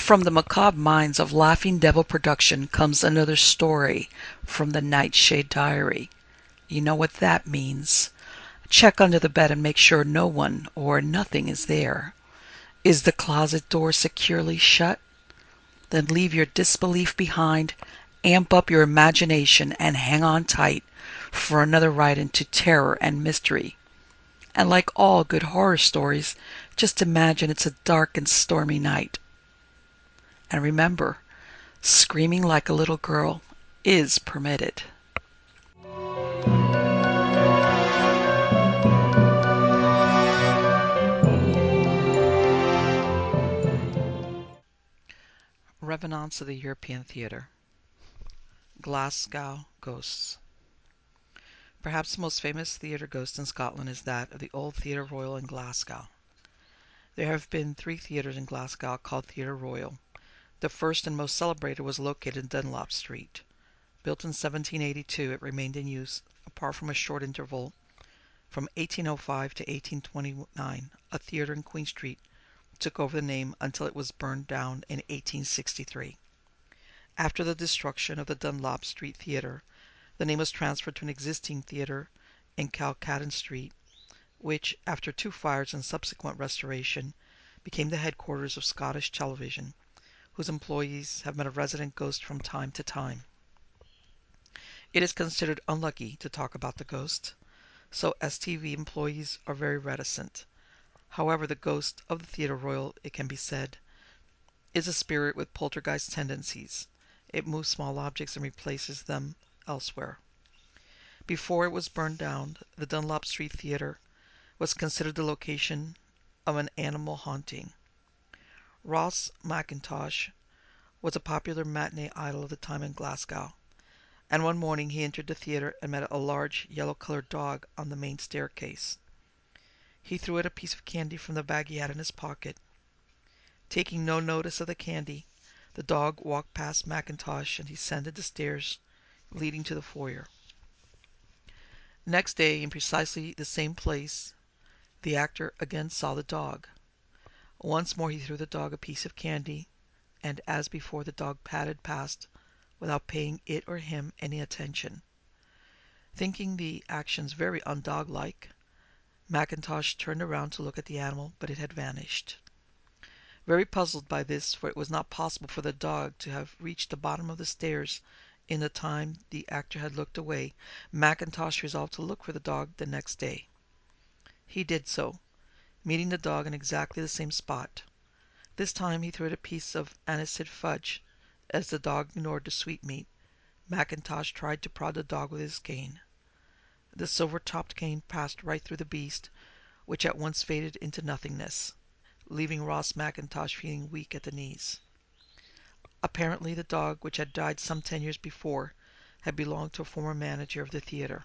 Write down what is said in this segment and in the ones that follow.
From the macabre minds of Laughing Devil Production comes another story from the Nightshade Diary. You know what that means. Check under the bed and make sure no one or nothing is there. Is the closet door securely shut? Then leave your disbelief behind, amp up your imagination, and hang on tight for another ride into terror and mystery. And like all good horror stories, just imagine it's a dark and stormy night. And remember, screaming like a little girl is permitted. Revenants of the European Theatre. Glasgow Ghosts. Perhaps the most famous theatre ghost in Scotland is that of the Old Theatre Royal in Glasgow. There have been 3 theatres in Glasgow called Theatre Royal. The first and most celebrated was located in Dunlop Street. Built in 1782, it remained in use, apart from a short interval from 1805 to 1829. A theatre in Queen Street took over the name until it was burned down in 1863. After the destruction of the Dunlop Street Theatre, the name was transferred to an existing theatre in Calcaddon Street, which, after 2 fires and subsequent restoration, became the headquarters of Scottish Television, whose employees have met a resident ghost from time to time. It is considered unlucky to talk about the ghost, so STV employees are very reticent. However, the ghost of the Theatre Royal, it can be said, is a spirit with poltergeist tendencies. It moves small objects and replaces them elsewhere. Before it was burned down, the Dunlop Street Theatre was considered the location of an animal haunting. Ross McIntosh was a popular matinee idol of the time in Glasgow, and one morning he entered the theatre and met a large yellow-colored dog on the main staircase. He threw it a piece of candy from the bag he had in his pocket. Taking no notice of the candy, the dog walked past McIntosh and descended the stairs leading to the foyer. Next day, in precisely the same place, the actor again saw the dog. Once more he threw the dog a piece of candy, and as before the dog padded past without paying it or him any attention. Thinking the actions very undog-like, McIntosh turned around to look at the animal, but it had vanished. Very puzzled by this, for it was not possible for the dog to have reached the bottom of the stairs in the time the actor had looked away, McIntosh resolved to look for the dog the next day. He did so, meeting the dog in exactly the same spot. This time he threw it a piece of aniseed fudge. As the dog ignored the sweetmeat, McIntosh tried to prod the dog with his cane. The silver-topped cane passed right through the beast, which at once faded into nothingness, leaving Ross McIntosh feeling weak at the knees. Apparently the dog, which had died some 10 years before, had belonged to a former manager of the theatre.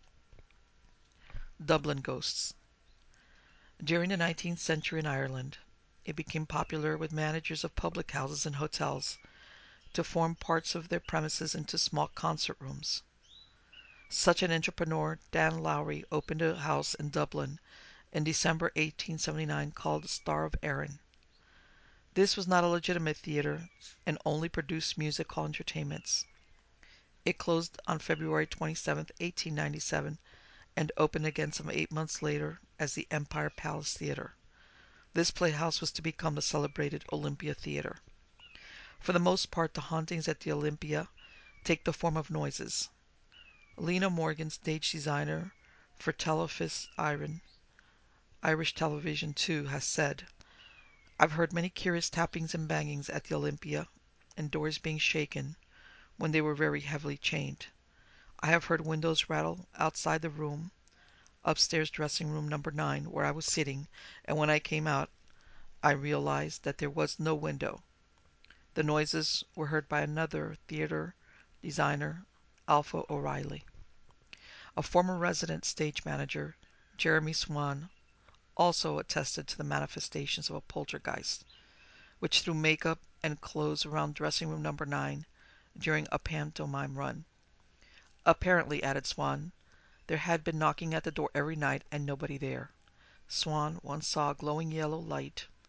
Dublin Ghosts. During the 19th century in Ireland, it became popular with managers of public houses and hotels to form parts of their premises into small concert rooms. Such an entrepreneur, Dan Lowry, opened a house in Dublin in December 1879 called the Star of Erin. This was not a legitimate theatre and only produced music hall entertainments. It closed on February 27, 1897, and opened again some 8 months later as the Empire Palace Theatre. This playhouse was to become the celebrated Olympia Theatre. For the most part, the hauntings at the Olympia take the form of noises. Lena Morgan, stage designer for Telefis Irish Television 2, has said, "I've heard many curious tappings and bangings at the Olympia, and doors being shaken when they were very heavily chained. I have heard windows rattle outside the room, upstairs dressing room number 9, where I was sitting, and when I came out, I realized that there was no window." The noises were heard by another theater designer, Alpha O'Reilly. A former resident stage manager, Jeremy Swan, also attested to the manifestations of a poltergeist, which threw makeup and clothes around dressing room number 9 during a pantomime run. Apparently, added Swan, there had been knocking at the door every night and nobody there. Swan once saw a glowing yellow light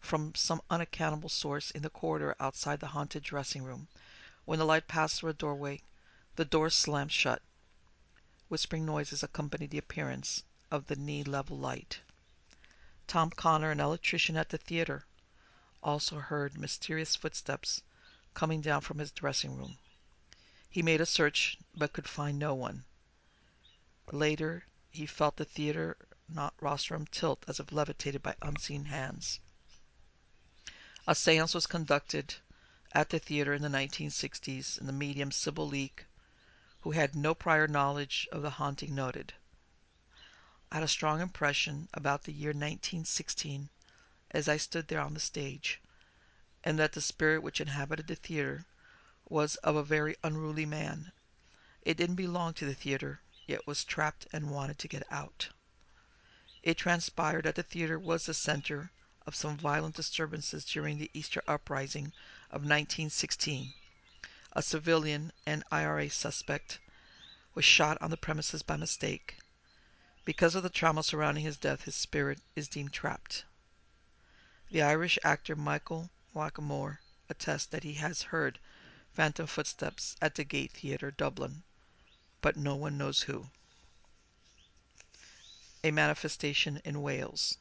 from some unaccountable source in the corridor outside the haunted dressing room. When the light passed through a doorway, the door slammed shut. Whispering noises accompanied the appearance of the knee-level light. Tom Connor, an electrician at the theater, also heard mysterious footsteps coming down from his dressing room. He made a search but could find no one. Later, he felt the theater rostrum tilt as if levitated by unseen hands. A seance was conducted at the theater in the 1960s, and the medium Sybil Leek, who had no prior knowledge of the haunting, noted, "I had a strong impression about the year 1916 as I stood there on the stage, and that the spirit which inhabited the theater was of a very unruly man. It didn't belong to the theater, yet was trapped and wanted to get out." It transpired that the theater was the center of some violent disturbances during the Easter Uprising of 1916. A civilian and IRA suspect was shot on the premises by mistake. Because of the trauma surrounding his death, his spirit is deemed trapped. The Irish actor Michael Wackmore attests that he has heard phantom footsteps at the Gate Theatre, Dublin, but no one knows who. A manifestation in Wales.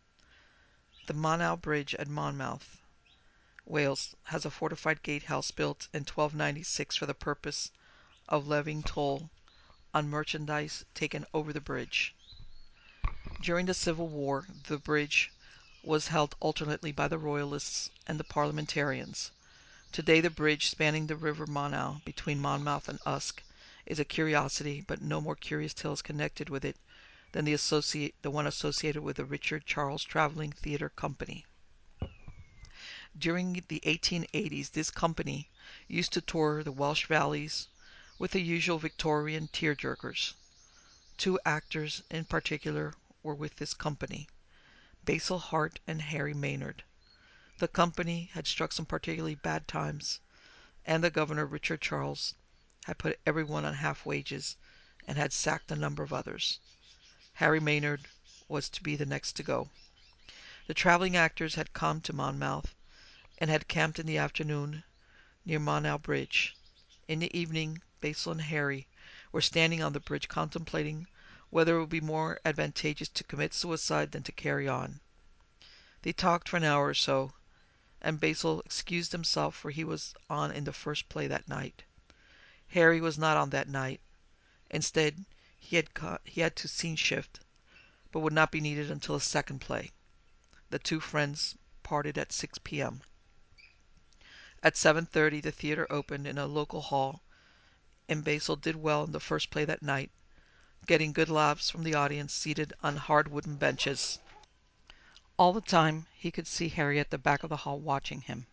The Monnow Bridge at Monmouth, Wales, has a fortified gatehouse built in 1296 for the purpose of levying toll on merchandise taken over the bridge. During the Civil War, the bridge was held alternately by the Royalists and the Parliamentarians. Today, the bridge spanning the River Monnow between Monmouth and Usk is a curiosity, but no more curious tales connected with it than the one associated with the Richard Charles Travelling Theatre Company. During the 1880s, this company used to tour the Welsh valleys with the usual Victorian tearjerkers. Two actors in particular were with this company, Basil Hart and Harry Maynard. The company had struck some particularly bad times, and the governor, Richard Charles, had put everyone on half wages and had sacked a number of others. Harry Maynard was to be the next to go. The traveling actors had come to Monmouth and had camped in the afternoon near Monnow Bridge. In the evening, Basil and Harry were standing on the bridge contemplating whether it would be more advantageous to commit suicide than to carry on. They talked for an hour or so, and Basil excused himself, for he was on in the first play that night. Harry was not on that night. Instead, he had to scene shift, but would not be needed until the second play. The two friends parted at 6 p.m. At 7:30, the theater opened in a local hall, and Basil did well in the first play that night, getting good laughs from the audience seated on hard wooden benches. All the time, he could see Harry at the back of the hall watching him.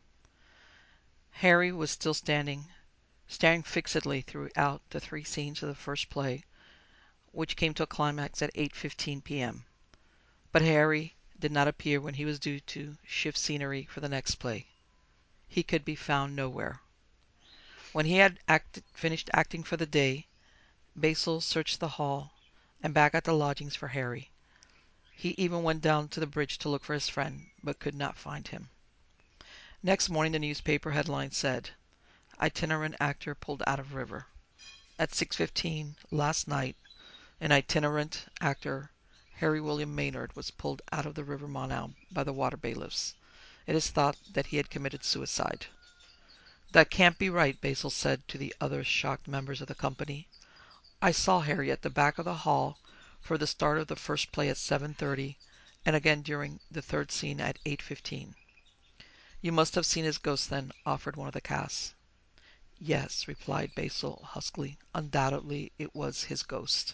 Harry was still standing, staring fixedly throughout the three scenes of the first play, which came to a climax at 8:15 p.m. But Harry did not appear when he was due to shift scenery for the next play. He could be found nowhere. When he had finished acting for the day, Basil searched the hall and back at the lodgings for Harry. He even went down to the bridge to look for his friend, but could not find him. Next morning, the newspaper headline said, "Itinerant actor pulled out of river." At 6:15 last night, an itinerant actor, Harry William Maynard, was pulled out of the River Monnow by the water bailiffs. It is thought that he had committed suicide. "That can't be right," Basil said to the other shocked members of the company. "I saw Harry at the back of the hall for the start of the first play at 7:30, and again during the third scene at 8:15. "You must have seen his ghost then," offered one of the cast. "Yes," replied Basil huskily. "Undoubtedly it was his ghost."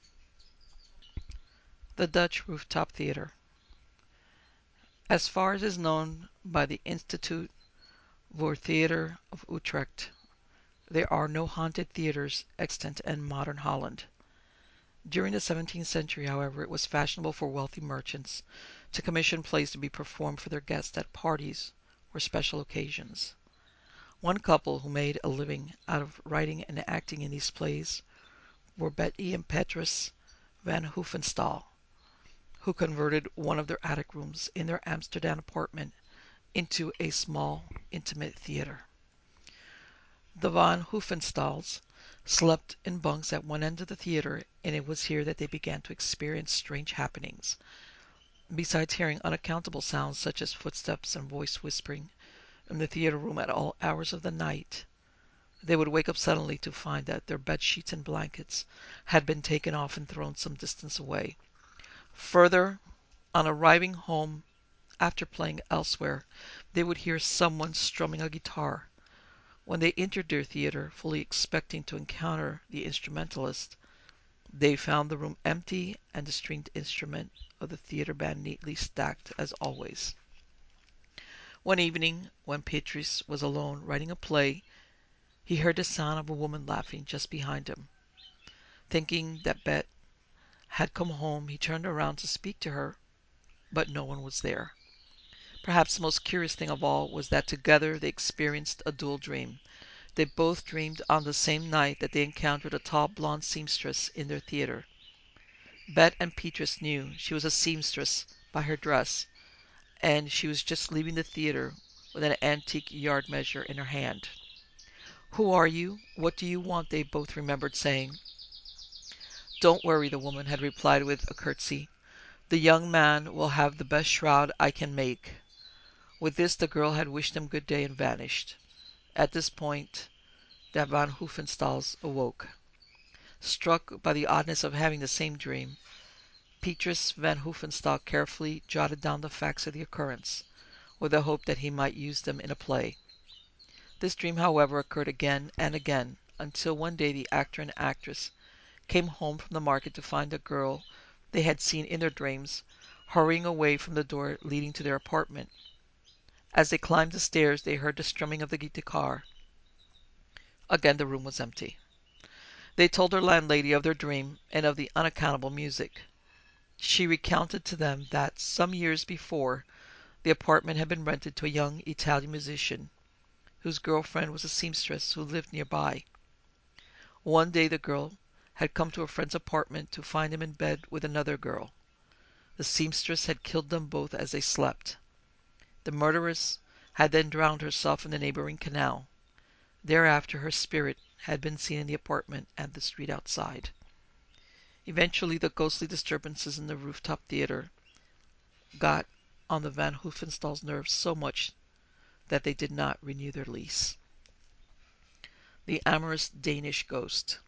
The Dutch Rooftop Theater. As far as is known by the Institute voor Theater of Utrecht, there are no haunted theaters extant in modern Holland. During the 17th century, however, it was fashionable for wealthy merchants to commission plays to be performed for their guests at parties or special occasions. One couple who made a living out of writing and acting in these plays were Betty and Petrus van Hoofenstael. who converted one of their attic rooms in their Amsterdam apartment into a small, intimate theater. The Van Hoofenstals slept in bunks at one end of the theater, and it was here that they began to experience strange happenings. Besides hearing unaccountable sounds such as footsteps and voice whispering in the theater room at all hours of the night, they would wake up suddenly to find that their bed sheets and blankets had been taken off and thrown some distance away. Further, on arriving home after playing elsewhere, they would hear someone strumming a guitar. When they entered their theater, fully expecting to encounter the instrumentalist, they found the room empty and the stringed instrument of the theater band neatly stacked as always. One evening, when Petrus was alone writing a play, he heard the sound of a woman laughing just behind him. Thinking that Bet had come home, he turned around to speak to her, but no one was there. Perhaps the most curious thing of all was that together they experienced a dual dream. They both dreamed on the same night that they encountered a tall blonde seamstress in their theater. Bet and Petrus knew she was a seamstress by her dress, and she was just leaving the theater with an antique yard measure in her hand. "Who are you? What do you want?" they both remembered saying. "Don't worry," the woman had replied with a curtsy. "The young man will have the best shroud I can make." With this the girl had wished them good day and vanished. At this point the Van Hoofenstals awoke. Struck by the oddness of having the same dream, Petrus Van Hoofenstael carefully jotted down the facts of the occurrence, with the hope that he might use them in a play. This dream, however, occurred again and again, until one day the actor and actress came home from the market to find the girl they had seen in their dreams hurrying away from the door leading to their apartment. As they climbed the stairs they heard the strumming of the guitar. Again the room was empty. They told their landlady of their dream and of the unaccountable music. She recounted to them that some years before the apartment had been rented to a young Italian musician whose girlfriend was a seamstress who lived nearby. One day the girl had come to a friend's apartment to find him in bed with another girl. The seamstress had killed them both as they slept. The murderess had then drowned herself in the neighboring canal. Thereafter her spirit had been seen in the apartment and the street outside. Eventually the ghostly disturbances in the rooftop theater got on the Van Hoofenstals' nerves so much that they did not renew their lease. The amorous Danish ghost.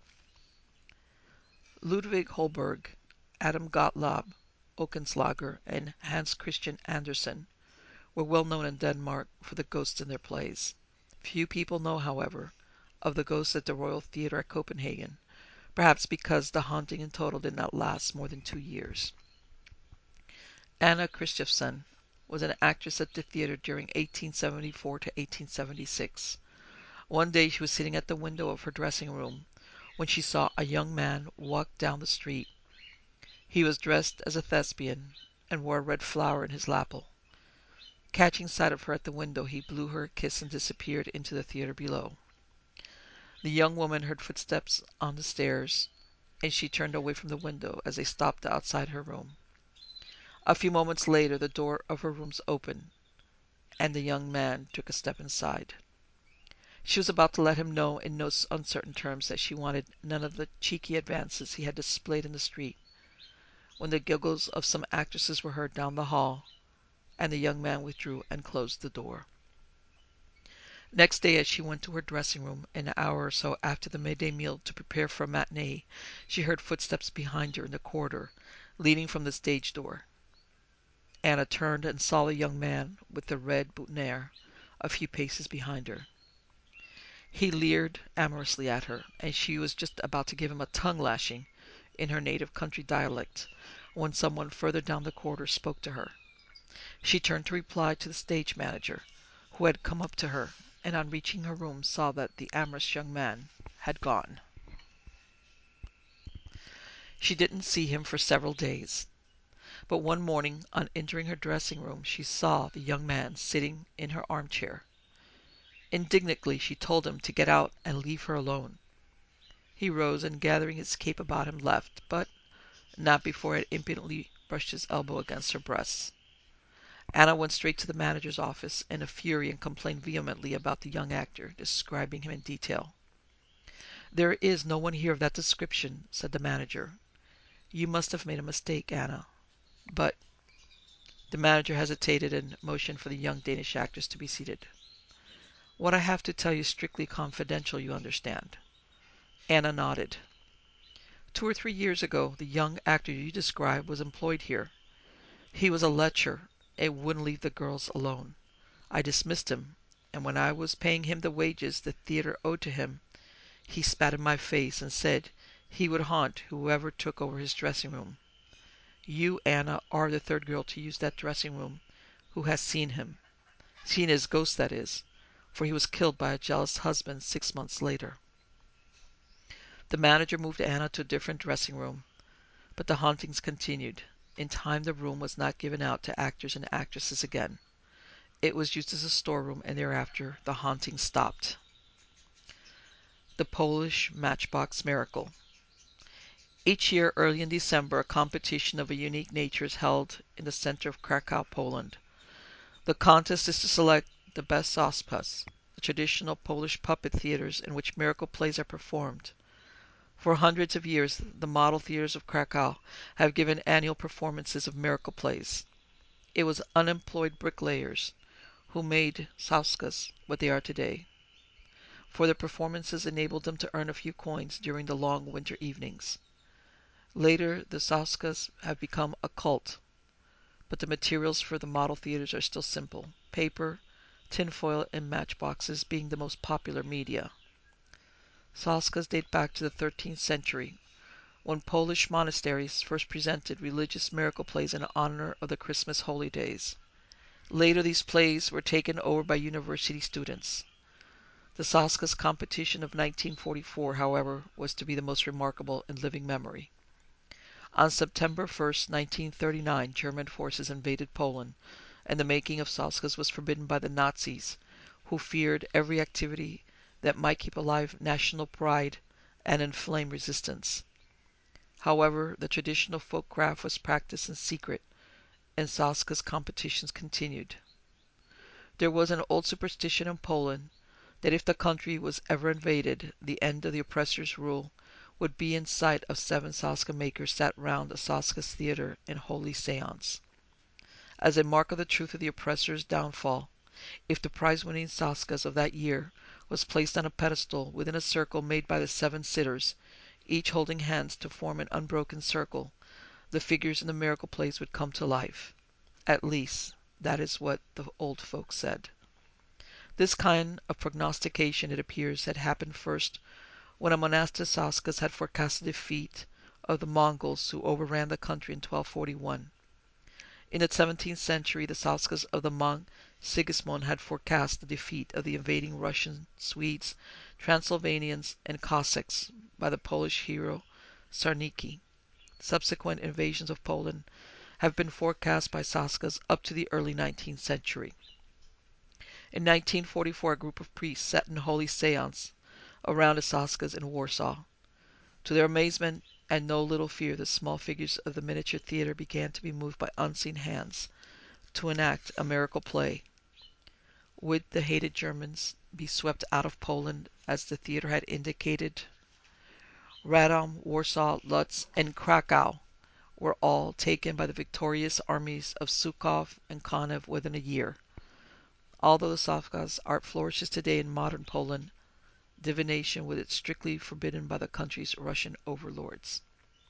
Ludwig Holberg, Adam Gottlob Oehlenschläger, and Hans Christian Andersen were well known in Denmark for the ghosts in their plays. Few people know, however, of the ghosts at the Royal Theatre at Copenhagen, perhaps because the haunting in total did not last more than 2 years. Anna Christophersen was an actress at the theatre during 1874 to 1876. One day she was sitting at the window of her dressing room when she saw a young man walk down the street. He was dressed as a Thespian and wore a red flower in his lapel. Catching sight of her at the window, he blew her a kiss and disappeared into the theatre below. The young woman heard footsteps on the stairs, and she turned away from the window as they stopped outside her room. A few moments later the door of her room opened, and the young man took a step inside. She was about to let him know in no uncertain terms that she wanted none of the cheeky advances he had displayed in the street, when the giggles of some actresses were heard down the hall, and the young man withdrew and closed the door. Next day, as she went to her dressing room an hour or so after the midday meal to prepare for a matinee, she heard footsteps behind her in the corridor leading from the stage door. Anna turned and saw the young man with the red boutonniere a few paces behind her. He leered amorously at her, and she was just about to give him a tongue-lashing in her native country dialect when someone further down the corridor spoke to her. She turned to reply to the stage manager, who had come up to her, and on reaching her room saw that the amorous young man had gone. She didn't see him for several days, but one morning on entering her dressing room she saw the young man sitting in her armchair. Indignantly she told him to get out and leave her alone. He rose and gathering his cape about him left, but not before I had impudently brushed his elbow against her breast. Anna went straight to the manager's office in a fury and complained vehemently about the young actor, describing him in detail. "There is no one here of that description," said the manager. "You must have made a mistake, Anna." "But—" The manager hesitated and motioned for the young Danish actress to be seated. "What I have to tell you is strictly confidential, you understand." Anna nodded. "2 or 3 years ago the young actor you describe was employed here. He was a lecher and wouldn't leave the girls alone. I dismissed him, and when I was paying him the wages the theatre owed to him, he spat in my face and said he would haunt whoever took over his dressing room. You, Anna, are the third girl to use that dressing room who has seen him. Seen his ghost, that is, for he was killed by a jealous husband 6 months later." The manager moved Anna to a different dressing room, but the hauntings continued. In time the room was not given out to actors and actresses again. It was used as a storeroom, and thereafter the haunting stopped. The Polish Matchbox Miracle. Each year, early in December, a competition of a unique nature is held in the center of Krakow, Poland. The contest is to select the best Sospas, the traditional Polish puppet theaters in which miracle plays are performed. For hundreds of years, the model theaters of Krakow have given annual performances of miracle plays. It was unemployed bricklayers who made Soskas what they are today, for their performances enabled them to earn a few coins during the long winter evenings. Later, the Soskas have become a cult, but the materials for the model theaters are still simple: paper, tinfoil, and matchboxes being the most popular media. Soskas date back to the 13th century, when Polish monasteries first presented religious miracle plays in honor of the Christmas holy days. Later these plays were taken over by university students. The Soskas competition of 1944, however, was to be the most remarkable in living memory. On September 1st, 1939, German forces invaded Poland, and the making of Soskas was forbidden by the Nazis, who feared every activity that might keep alive national pride and inflame resistance. However, the traditional folk craft was practiced in secret, and Soskas competitions continued. There was an old superstition in Poland that if the country was ever invaded, the end of the oppressor's rule would be in sight of 7 Soska makers sat round a Soskas theater in holy seance. As a mark of the truth of the oppressor's downfall, if the prize-winning Soskas of that year was placed on a pedestal within a circle made by the 7 sitters, each holding hands to form an unbroken circle, the figures in the miracle plays would come to life. At least, that is what the old folks said. This kind of prognostication, it appears, had happened first when a monastic Soskas had forecast the defeat of the Mongols who overran the country in 1241. In the 17th century, the Soskas of the monk Sigismund had forecast the defeat of the invading Russians, Swedes, Transylvanians, and Cossacks by the Polish hero Czarnicki. Subsequent invasions of Poland have been forecast by Soskas up to the early 19th century. In 1944, a group of priests sat in holy seance around the Soskas in Warsaw. To their amazement and no little fear, the small figures of the miniature theater began to be moved by unseen hands to enact a miracle play. Would the hated Germans be swept out of Poland as the theater had indicated? Radom, Warsaw, Lutz, and Krakow were all taken by the victorious armies of Zhukov and Konev within a year. Although the Soskas art flourishes today in modern Poland, divination was strictly forbidden by the country's Russian overlords.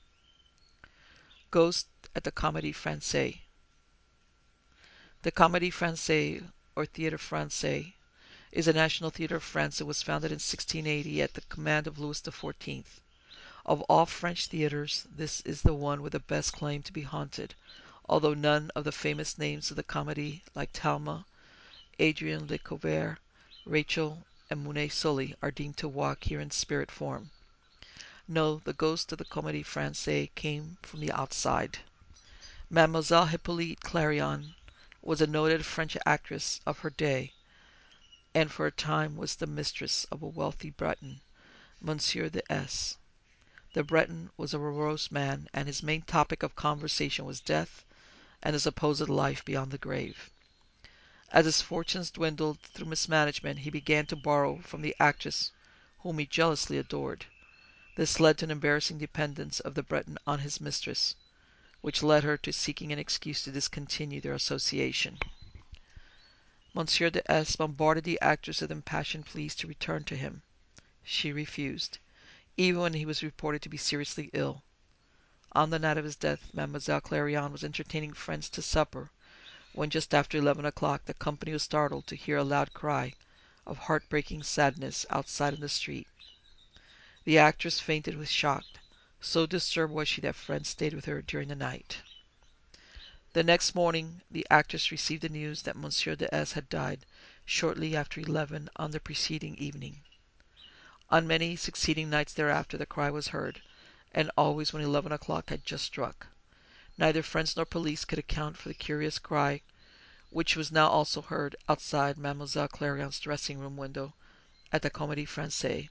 Ghost at the Comédie Française. The Comédie Française, or Théâtre Français, is a national theatre of France that was founded in 1680 at the command of Louis XIV. Of all French theatres, this is the one with the best claim to be haunted, although none of the famous names of the Comédie, like Talma, Adrien Lecouvreur, Rachel, and Mounet Sully, are deemed to walk here in spirit form. No, the ghost of the Comédie Française came from the outside. Mademoiselle Hippolyte Clarion was a noted French actress of her day, and for a time was the mistress of a wealthy Breton, Monsieur de S. The Breton was a morose man, and his main topic of conversation was death and a supposed life beyond the grave. As his fortunes dwindled through mismanagement, he began to borrow from the actress whom he jealously adored. This led to an embarrassing dependence of the Breton on his mistress, which led her to seeking an excuse to discontinue their association. Monsieur de S bombarded the actress with impassioned pleas to return to him. She refused, even when he was reported to be seriously ill. On the night of his death, Mademoiselle Clairon was entertaining friends to supper, when just after 11 o'clock the company was startled to hear a loud cry of heartbreaking sadness outside in the street. The actress fainted with shock. So disturbed was she that friends stayed with her during the night. The next morning the actress received the news that Monsieur de S had died shortly after 11 on the preceding evening. On many succeeding nights thereafter the cry was heard, and always when 11 o'clock had just struck. Neither friends nor police could account for the curious cry, which was now also heard outside Mademoiselle Clairon's dressing-room window at the Comédie Française.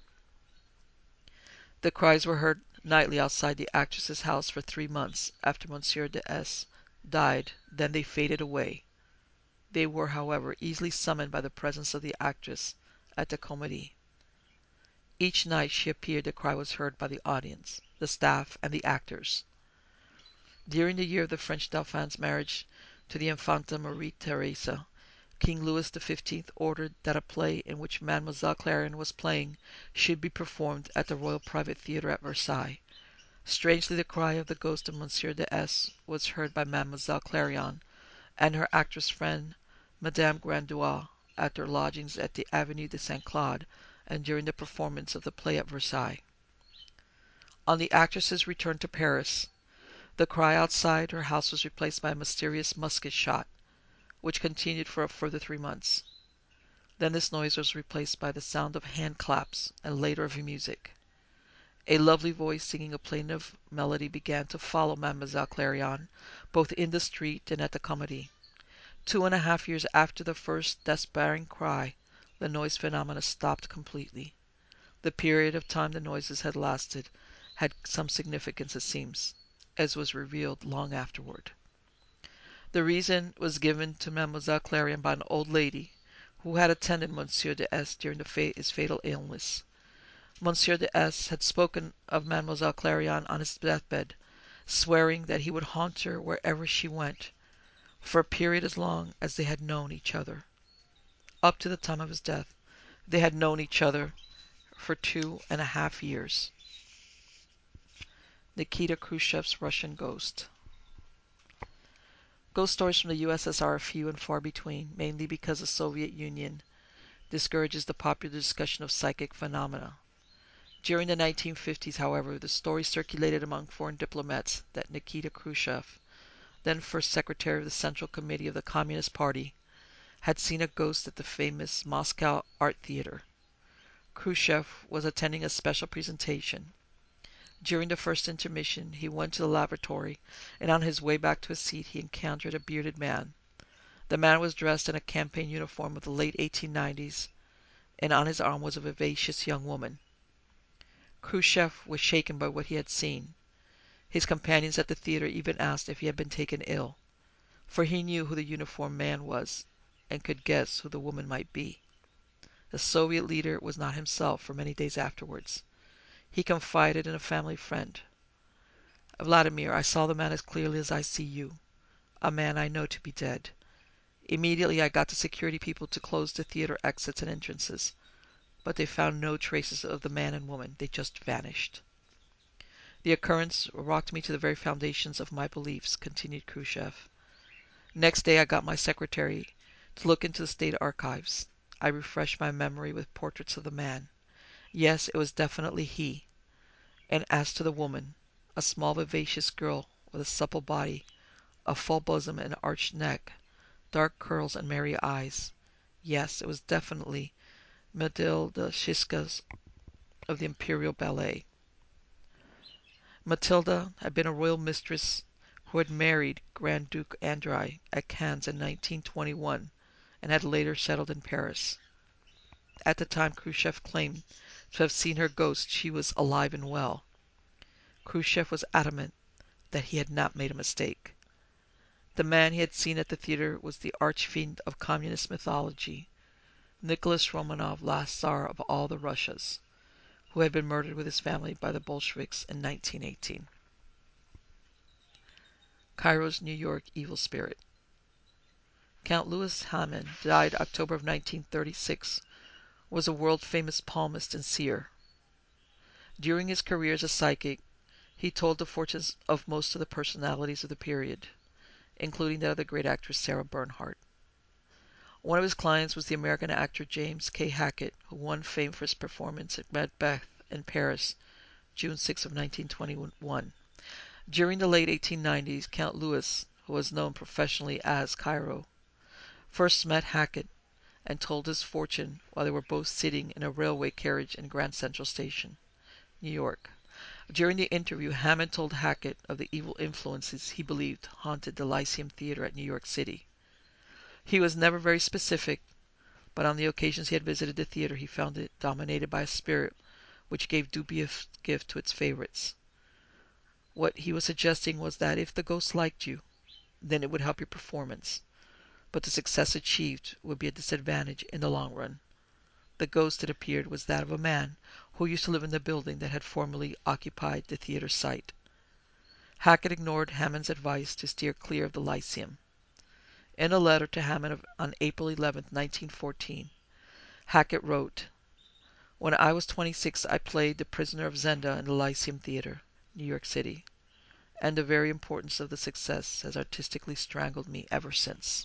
The cries were heard nightly outside the actress's house for 3 months after Monsieur de S died, then they faded away. They were, however, easily summoned by the presence of the actress at the Comédie. Each night she appeared the cry was heard by the audience, the staff, and the actors. During the year of the French Dauphin's marriage to the Infanta Marie Theresa, King Louis XV ordered that a play in which Mademoiselle Clairon was playing should be performed at the Royal Private Theatre at Versailles. Strangely, the cry of the ghost of Monsieur de S was heard by Mademoiselle Clairon and her actress friend, Madame Grandois, at their lodgings at the Avenue de Saint Claude, and during the performance of the play at Versailles. On the actress's return to Paris, the cry outside her house was replaced by a mysterious musket shot, which continued for a further 3 months. Then this noise was replaced by the sound of hand claps, and later of music. A lovely voice singing a plaintive melody began to follow Mademoiselle Clairon, both in the street and at the Comédie. 2½ years after the first despairing cry, the noise phenomena stopped completely. The period of time the noises had lasted had some significance, it seems, as was revealed long afterward. The reason was given to Mademoiselle Clairon by an old lady who had attended Monsieur de S during his fatal illness. Monsieur de S had spoken of Mademoiselle Clairon on his deathbed, swearing that he would haunt her wherever she went, for a period as long as they had known each other. Up to the time of his death, they had known each other for 2½ years. Nikita Khrushchev's Russian Ghost. Ghost stories from the USSR are few and far between, mainly because the Soviet Union discourages the popular discussion of psychic phenomena. During the 1950s, however, the story circulated among foreign diplomats that Nikita Khrushchev, then first secretary of the Central Committee of the Communist Party, had seen a ghost at the famous Moscow Art Theater. Khrushchev was attending a special presentation. During the first intermission, he went to the lavatory, and on his way back to his seat, he encountered a bearded man. The man was dressed in a campaign uniform of the late 1890s, and on his arm was a vivacious young woman. Khrushchev was shaken by what he had seen. His companions at the theater even asked if he had been taken ill, for he knew who the uniformed man was, and could guess who the woman might be. The Soviet leader was not himself for many days afterwards. He confided in a family friend, "Vladimir, I saw the man as clearly as I see you, a man I know to be dead. Immediately I got the security people to close the theater exits and entrances, but they found no traces of the man and woman. They just vanished." The occurrence rocked me to the very foundations of my beliefs, continued Khrushchev. Next day I got my secretary to look into the state archives. I refreshed my memory with portraits of the man. Yes, it was definitely he. And as to the woman, a small vivacious girl with a supple body, a full bosom and arched neck, dark curls and merry eyes. Yes, it was definitely Mathilde Schiska of the Imperial Ballet. Mathilde had been a royal mistress who had married Grand Duke Andrei at Cannes in 1921 and had later settled in Paris. At the time Khrushchev claimed to have seen her ghost, she was alive and well. Khrushchev was adamant that he had not made a mistake. The man he had seen at the theater was the arch-fiend of communist mythology, Nicholas Romanov, last Tsar of all the Russias, who had been murdered with his family by the Bolsheviks in 1918. Cairo's New York evil spirit. Count Louis Hamon, died October of 1936, was a world-famous palmist and seer. During his career as a psychic, he told the fortunes of most of the personalities of the period, including that of the great actress Sarah Bernhardt. One of his clients was the American actor James K. Hackett, who won fame for his performance at Macbeth in Paris, June 6 of 1921. During the late 1890s, Count Louis, who was known professionally as Cairo, first met Hackett and told his fortune while they were both sitting in a railway carriage in Grand Central Station, New York. During the interview, Hamon told Hackett of the evil influences he believed haunted the Lyceum Theatre at New York City. He was never very specific, but on the occasions he had visited the theatre he found it dominated by a spirit which gave dubious gift to its favorites. What he was suggesting was that if the ghost liked you, then it would help your performance, but the success achieved would be a disadvantage in the long run. The ghost, it appeared, was that of a man who used to live in the building that had formerly occupied the theatre site. Hackett ignored Hamon's advice to steer clear of the Lyceum. In a letter to Hamon on April 11, 1914, Hackett wrote, "When I was 26 I played the prisoner of Zenda in the Lyceum Theatre, New York City, and the very importance of the success has artistically strangled me ever since."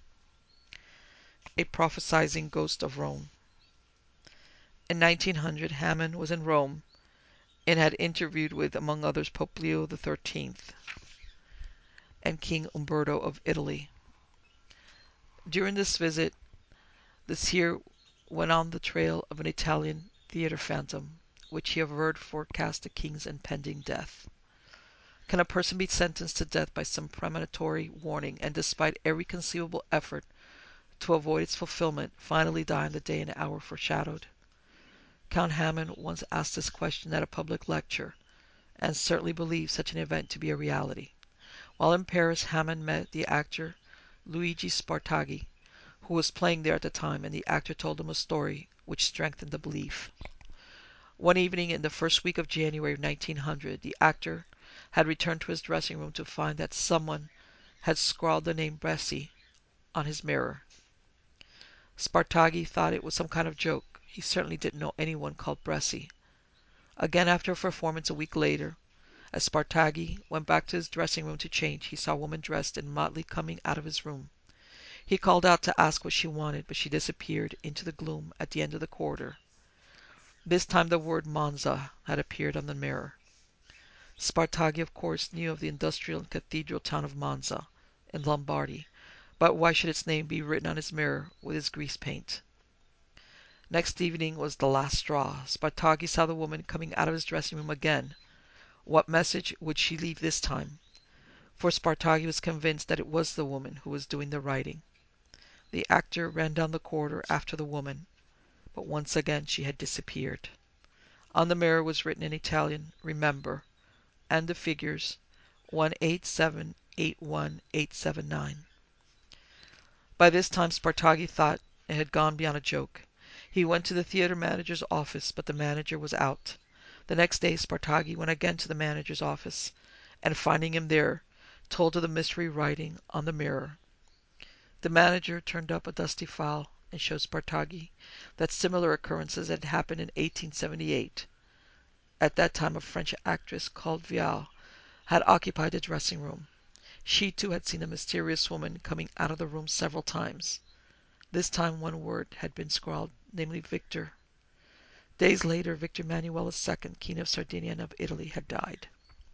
A prophesizing ghost of Rome. In 1900, Hamon was in Rome and had interviewed with, among others, Pope Leo XIII and King Umberto of Italy. During this visit, the seer went on the trail of an Italian theatre phantom, which he averred forecast a king's impending death. Can a person be sentenced to death by some premonitory warning, and despite every conceivable effort to avoid its fulfillment, finally die on the day and hour foreshadowed? Count Hamon once asked this question at a public lecture, and certainly believed such an event to be a reality. While in Paris, Hamon met the actor Luigi Spartaggi, who was playing there at the time, and the actor told him a story which strengthened the belief. One evening in the first week of January of 1900, the actor had returned to his dressing room to find that someone had scrawled the name Bresci on his mirror. Spartaggi thought it was some kind of joke. He certainly didn't know anyone called Bresci. Again, after a performance a week later, as Spartaggi went back to his dressing room to change, he saw a woman dressed in motley coming out of his room. He called out to ask what she wanted, but she disappeared into the gloom at the end of the corridor. This time the word Monza had appeared on the mirror. Spartaggi, of course, knew of the industrial and cathedral town of Monza, in Lombardy, but why should its name be written on his mirror with his grease paint? Next evening was the last straw. Spartaggi saw the woman coming out of his dressing room again. What message would she leave this time? For Spartaggi was convinced that it was the woman who was doing the writing. The actor ran down the corridor after the woman, but once again she had disappeared. On the mirror was written in Italian, "Remember," and the figures 18781879. By this time Spartaggi thought it had gone beyond a joke. He went to the theatre manager's office, but the manager was out. The next day Spartaggi went again to the manager's office, and finding him there, told of the mystery writing on the mirror. The manager turned up a dusty file and showed Spartaggi that similar occurrences had happened in 1878. At that time a French actress called Vial had occupied the dressing room. She too had seen a mysterious woman coming out of the room several times. This time one word had been scrawled, namely Victor. Days later, Victor Emmanuel II, King of Sardinia and of Italy, had died.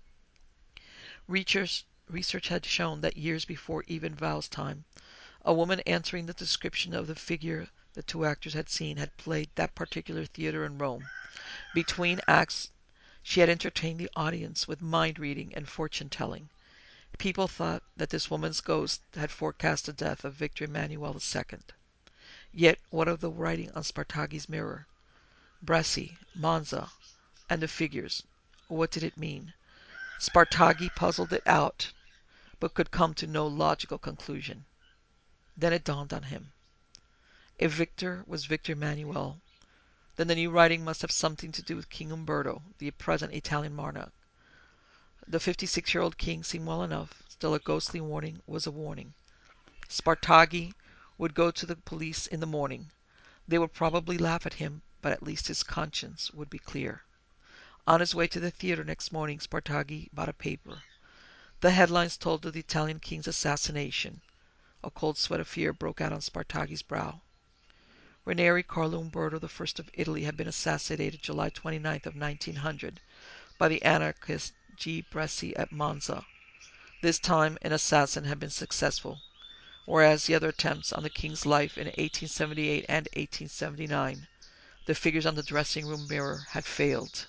Research had shown that years before even Vial's time, a woman answering the description of the figure the two actors had seen had played that particular theatre in Rome. Between acts, she had entertained the audience with mind-reading and fortune-telling. People thought that this woman's ghost had forecast the death of Victor Emmanuel II. Yet what of the writing on Spartaggi's mirror? Bresci, Monza, and the figures. What did it mean? Spartagi puzzled it out, but could come to no logical conclusion. Then it dawned on him. If Victor was Victor Emmanuel, then the new writing must have something to do with King Umberto, the present Italian monarch. The 56-year-old king seemed well enough, still a ghostly warning was a warning. Spartagi would go to the police in the morning. They would probably laugh at him, but at least his conscience would be clear. On his way to the theater next morning, Spartagi bought a paper. The headlines told of the Italian king's assassination. A cold sweat of fear broke out on Spartagi's brow. Ranieri Carlo Umberto I of Italy had been assassinated July 29th of 1900 by the anarchist G. Bresci at Monza. This time an assassin had been successful, whereas the other attempts on the king's life in 1878 and 1879, the figures on the dressing room mirror, had failed.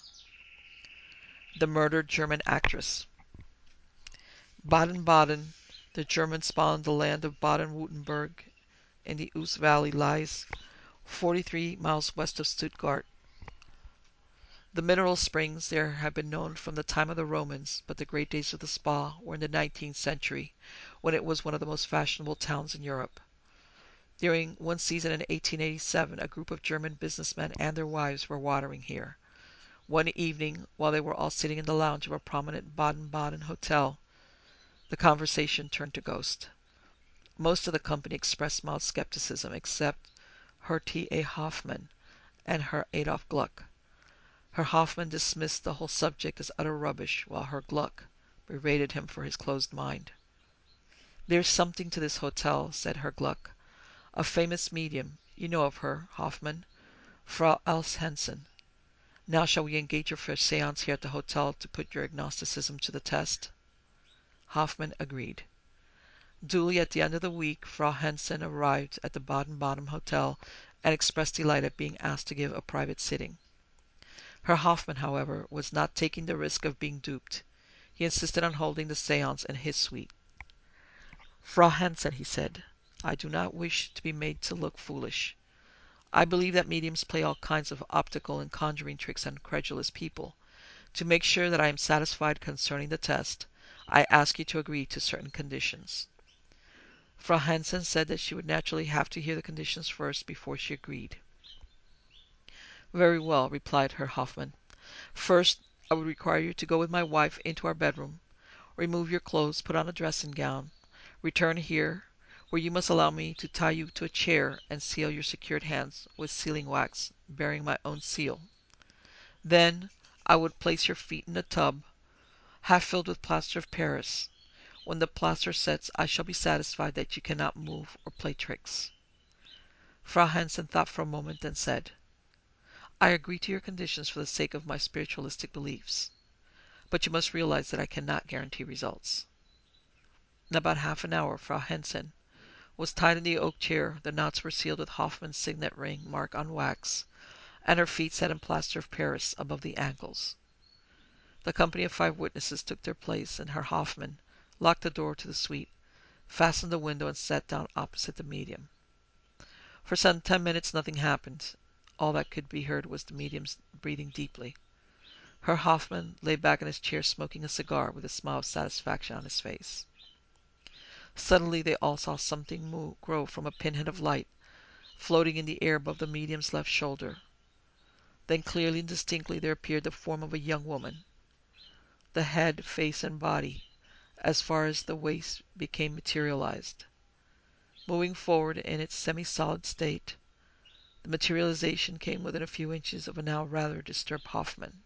The murdered German actress. Baden-Baden, the German spawned the land of Baden-Württemberg in the Ouse Valley, lies 43 miles west of Stuttgart. The mineral springs there have been known from the time of the Romans, but the great days of the spa were in the 19th century, when it was one of the most fashionable towns in Europe. During one season in 1887, a group of German businessmen and their wives were watering here. One evening, while they were all sitting in the lounge of a prominent Baden-Baden hotel, the conversation turned to ghost. Most of the company expressed mild skepticism, except Herr T. A. Hoffmann and Herr Adolf Gluck. Herr Hoffmann dismissed the whole subject as utter rubbish, while Herr Gluck berated him for his closed mind. "There's something to this hotel," said Herr Gluck. "A famous medium, you know of her, Hoffmann, Frau Else Hansen. Now shall we engage her for a séance here at the hotel to put your agnosticism to the test?" Hoffmann agreed. Duly at the end of the week, Frau Hansen arrived at the Baden-Baden Hotel and expressed delight at being asked to give a private sitting. Herr Hoffmann, however, was not taking the risk of being duped. He insisted on holding the séance in his suite. "Frau Hansen," he said, "I do not wish to be made to look foolish. I believe that mediums play all kinds of optical and conjuring tricks on credulous people. To make sure that I am satisfied concerning the test, I ask you to agree to certain conditions." Frau Hansen said that she would naturally have to hear the conditions first before she agreed. "Very well," replied Herr Hoffmann. "First, I would require you to go with my wife into our bedroom, remove your clothes, put on a dressing gown, return here, where you must allow me to tie you to a chair and seal your secured hands with sealing wax bearing my own seal. Then I would place your feet in a tub, half filled with plaster of Paris. When the plaster sets, I shall be satisfied that you cannot move or play tricks." Frau Hansen thought for a moment, then said, "I agree to your conditions for the sake of my spiritualistic beliefs, but you must realize that I cannot guarantee results." In about half an hour, Frau Hansen was tied in the oak chair, the knots were sealed with Hoffmann's signet ring mark on wax, and her feet set in plaster of Paris above the ankles. The company of 5 witnesses took their place, and Herr Hoffmann locked the door to the suite, fastened the window, and sat down opposite the medium. For some 10 minutes nothing happened. All that could be heard was the medium's breathing deeply. Herr Hoffmann lay back in his chair smoking a cigar with a smile of satisfaction on his face. Suddenly they all saw something grow from a pinhead of light, floating in the air above the medium's left shoulder. Then clearly and distinctly there appeared the form of a young woman. The head, face, and body, as far as the waist, became materialized. Moving forward in its semi-solid state, the materialization came within a few inches of a now rather disturbed Hoffmann.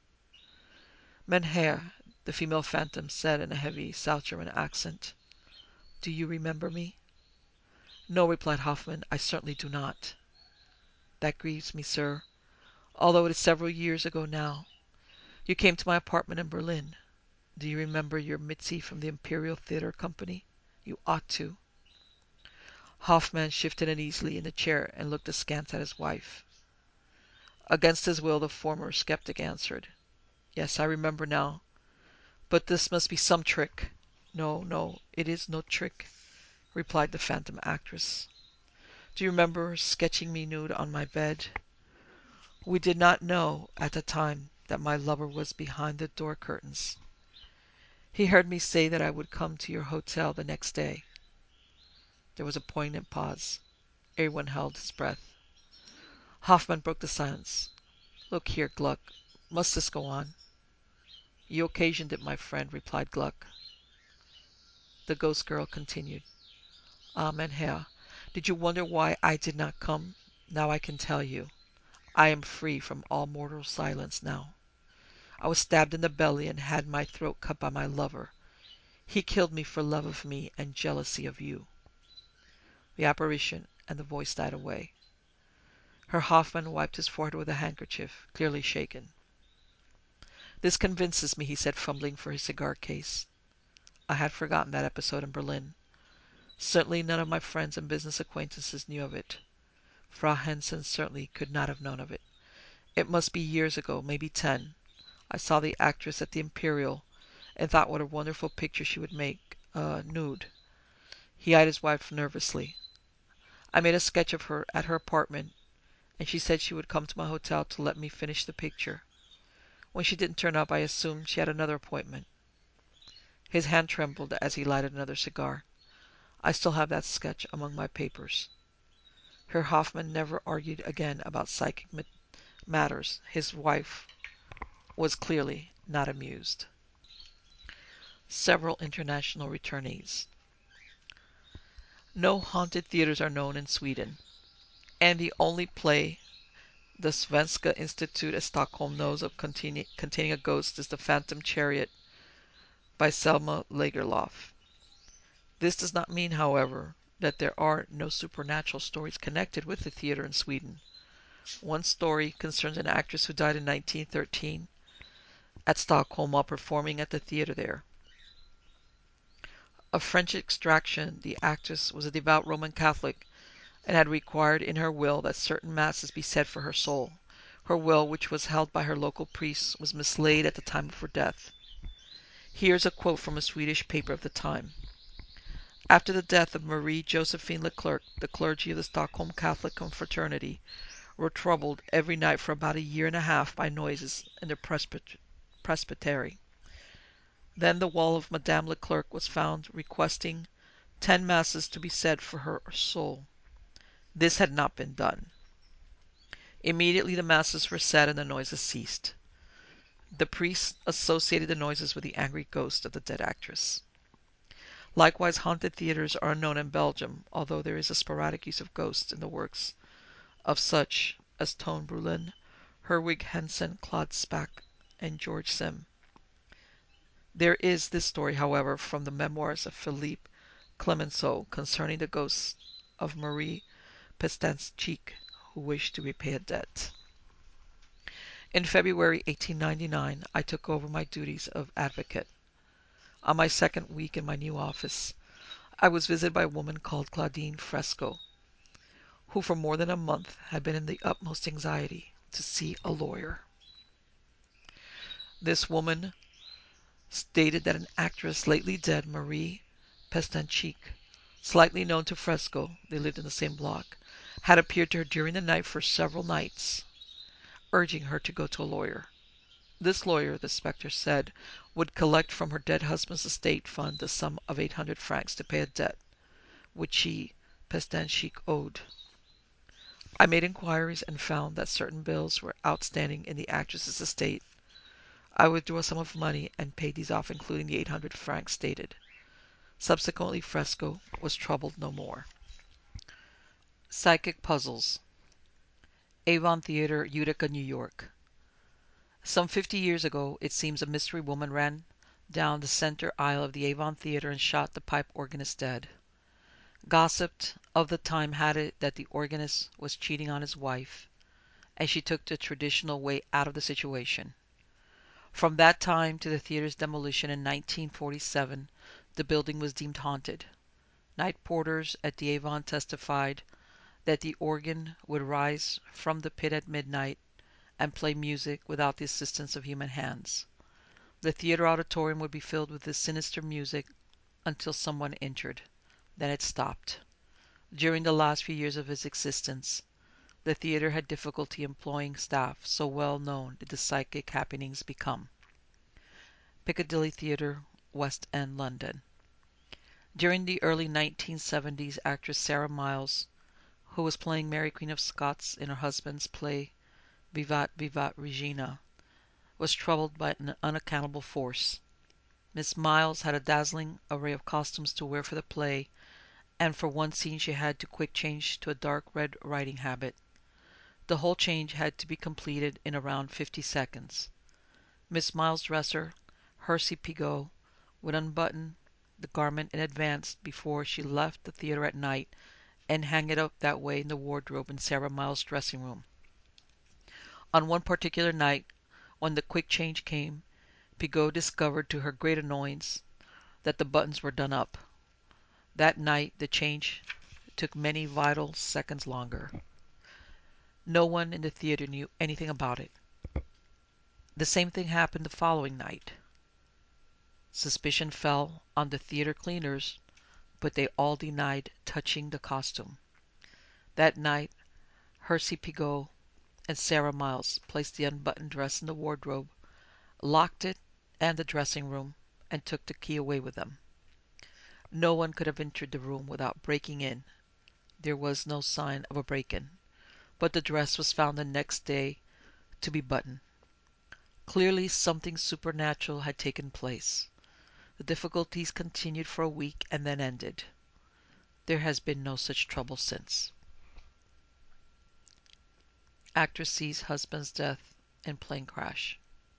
"Mein Herr," the female phantom said in a heavy South German accent, "do you remember me?" "No," replied Hoffmann, "I certainly do not." "That grieves me, sir, although it is several years ago now. You came to my apartment in Berlin. Do you remember your Mitzi from the Imperial Theatre Company? You ought to." Hoffmann shifted uneasily in the chair and looked askance at his wife. Against his will, the former skeptic answered, "Yes, I remember now. But this must be some trick." "No, no, it is no trick," replied the phantom actress. "Do you remember sketching me nude on my bed? We did not know at the time that my lover was behind the door curtains. He heard me say that I would come to your hotel the next day. There was a poignant pause. Everyone held his breath. Hoffman broke the silence. Look here, Gluck. Must this go on? You occasioned it, my friend, replied Gluck. The ghost girl continued. Ah, mein Herr, did you wonder why I did not come? Now I can tell you. I am free from all mortal silence now. I was stabbed in the belly and had my throat cut by my lover. He killed me for love of me and jealousy of you. The apparition and the voice died away. Herr Hoffman wiped his forehead with a handkerchief, clearly shaken. This convinces me, he said, fumbling for his cigar case. I had forgotten that episode in Berlin. Certainly none of my friends and business acquaintances knew of it. Frau Hensen certainly could not have known of it. It must be years ago, maybe 10. I saw the actress at the Imperial and thought what a wonderful picture she would make, nude. He eyed his wife nervously. I made a sketch of her at her apartment, and she said she would come to my hotel to let me finish the picture. When she didn't turn up, I assumed she had another appointment. His hand trembled as he lighted another cigar. I still have that sketch among my papers. Herr Hoffman never argued again about psychic matters. His wife was clearly not amused. Several international returnees. No haunted theaters are known in Sweden, and the only play the Svenska Institute at Stockholm knows of containing a ghost is The Phantom Chariot by Selma Lagerlöf. This does not mean, however, that there are no supernatural stories connected with the theater in Sweden. One story concerns an actress who died in 1913 at Stockholm while performing at the theater there. Of French extraction, the actress was a devout Roman Catholic and had required in her will that certain masses be said for her soul. Her will, which was held by her local priests, was mislaid at the time of her death. Here is a quote from a Swedish paper of the time. After the death of Marie Josephine Leclerc, the clergy of the Stockholm Catholic Confraternity were troubled every night for about a year and a half by noises in their presbytery. Then the wall of Madame Leclerc was found requesting 10 masses to be said for her soul. This had not been done. Immediately the masses were said and the noises ceased. The priests associated the noises with the angry ghost of the dead actress. Likewise, haunted theaters are unknown in Belgium, although there is a sporadic use of ghosts in the works of such as Toon Brulin, Herwig Hensen, Claude Spaak, and George Sim. There is this story, however, from the memoirs of Philippe Clemenceau concerning the ghost of Marie Pestanchik, who wished to repay a debt. In February 1899, I took over my duties of advocate. On my second week in my new office, I was visited by a woman called Claudine Fresco, who for more than a month had been in the utmost anxiety to see a lawyer. This woman stated that an actress lately dead, Marie Pestanchik, slightly known to Fresco, they lived in the same block, had appeared to her during the night for several nights, urging her to go to a lawyer. This lawyer, the spectre said, would collect from her dead husband's estate fund the sum of 800 francs to pay a debt which she, Pestanchik, owed. I made inquiries and found that certain bills were outstanding in the actress's estate. I withdrew a sum of money and paid these off, including the 800 francs stated. Subsequently, Fresco was troubled no more. Psychic Puzzles. Avon Theater, Utica, New York. Some 50 years ago, it seems a mystery woman ran down the center aisle of the Avon Theater and shot the pipe organist dead. Gossip of the time had it that the organist was cheating on his wife, and she took the traditional way out of the situation. From that time to the theater's demolition in 1947, the building was deemed haunted. Night porters at the Avon testified that the organ would rise from the pit at midnight and play music without the assistance of human hands. The theater auditorium would be filled with this sinister music until someone entered. Then it stopped. During the last few years of its existence, the theater had difficulty employing staff, so well known did the psychic happenings become. Piccadilly Theatre, West End, London. During the early 1970s, actress Sarah Miles, who was playing Mary Queen of Scots in her husband's play Vivat Vivat Regina, was troubled by an unaccountable force. Miss Miles had a dazzling array of costumes to wear for the play, and for one scene she had to quick change to a dark red riding habit. The whole change had to be completed in around 50 seconds. Miss Miles' dresser, Hersey Pigot, would unbutton the garment in advance before she left the theater at night and hang it up that way in the wardrobe in Sarah Miles' dressing room. On one particular night, when the quick change came, Pigot discovered to her great annoyance that the buttons were done up. That night the change took many vital seconds longer. No one in the theater knew anything about it. The same thing happened the following night. Suspicion fell on the theater cleaners, but they all denied touching the costume. That night, Hersey Pigot and Sarah Miles placed the unbuttoned dress in the wardrobe, locked it and the dressing room, and took the key away with them. No one could have entered the room without breaking in. There was no sign of a break-in, but the dress was found the next day to be buttoned. Clearly something supernatural had taken place. The difficulties continued for a week and then ended. There has been no such trouble since. Actress sees husband's death in plane crash.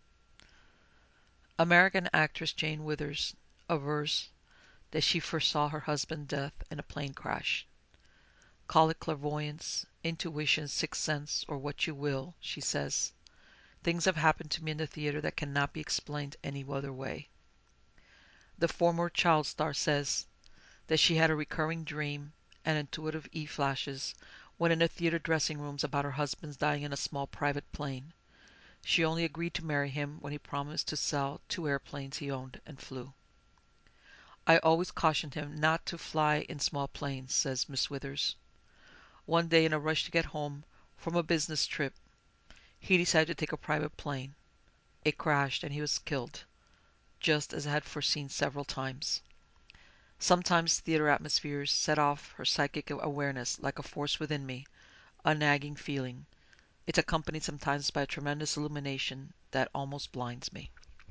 American actress Jane Withers avers that she first saw her husband's death in a plane crash. Call it clairvoyance, intuition, sixth sense, or what you will, she says. Things have happened to me in the theater that cannot be explained any other way. The former child star says that she had a recurring dream and intuitive e-flashes when in the theater dressing rooms about her husband's dying in a small private plane. She only agreed to marry him when he promised to sell 2 airplanes he owned and flew. I always cautioned him not to fly in small planes, says Miss Withers. One day, in a rush to get home from a business trip, he decided to take a private plane. It crashed and he was killed, just as I had foreseen several times. Sometimes theater atmospheres set off her psychic awareness like a force within me, a nagging feeling. It's accompanied sometimes by a tremendous illumination that almost blinds me.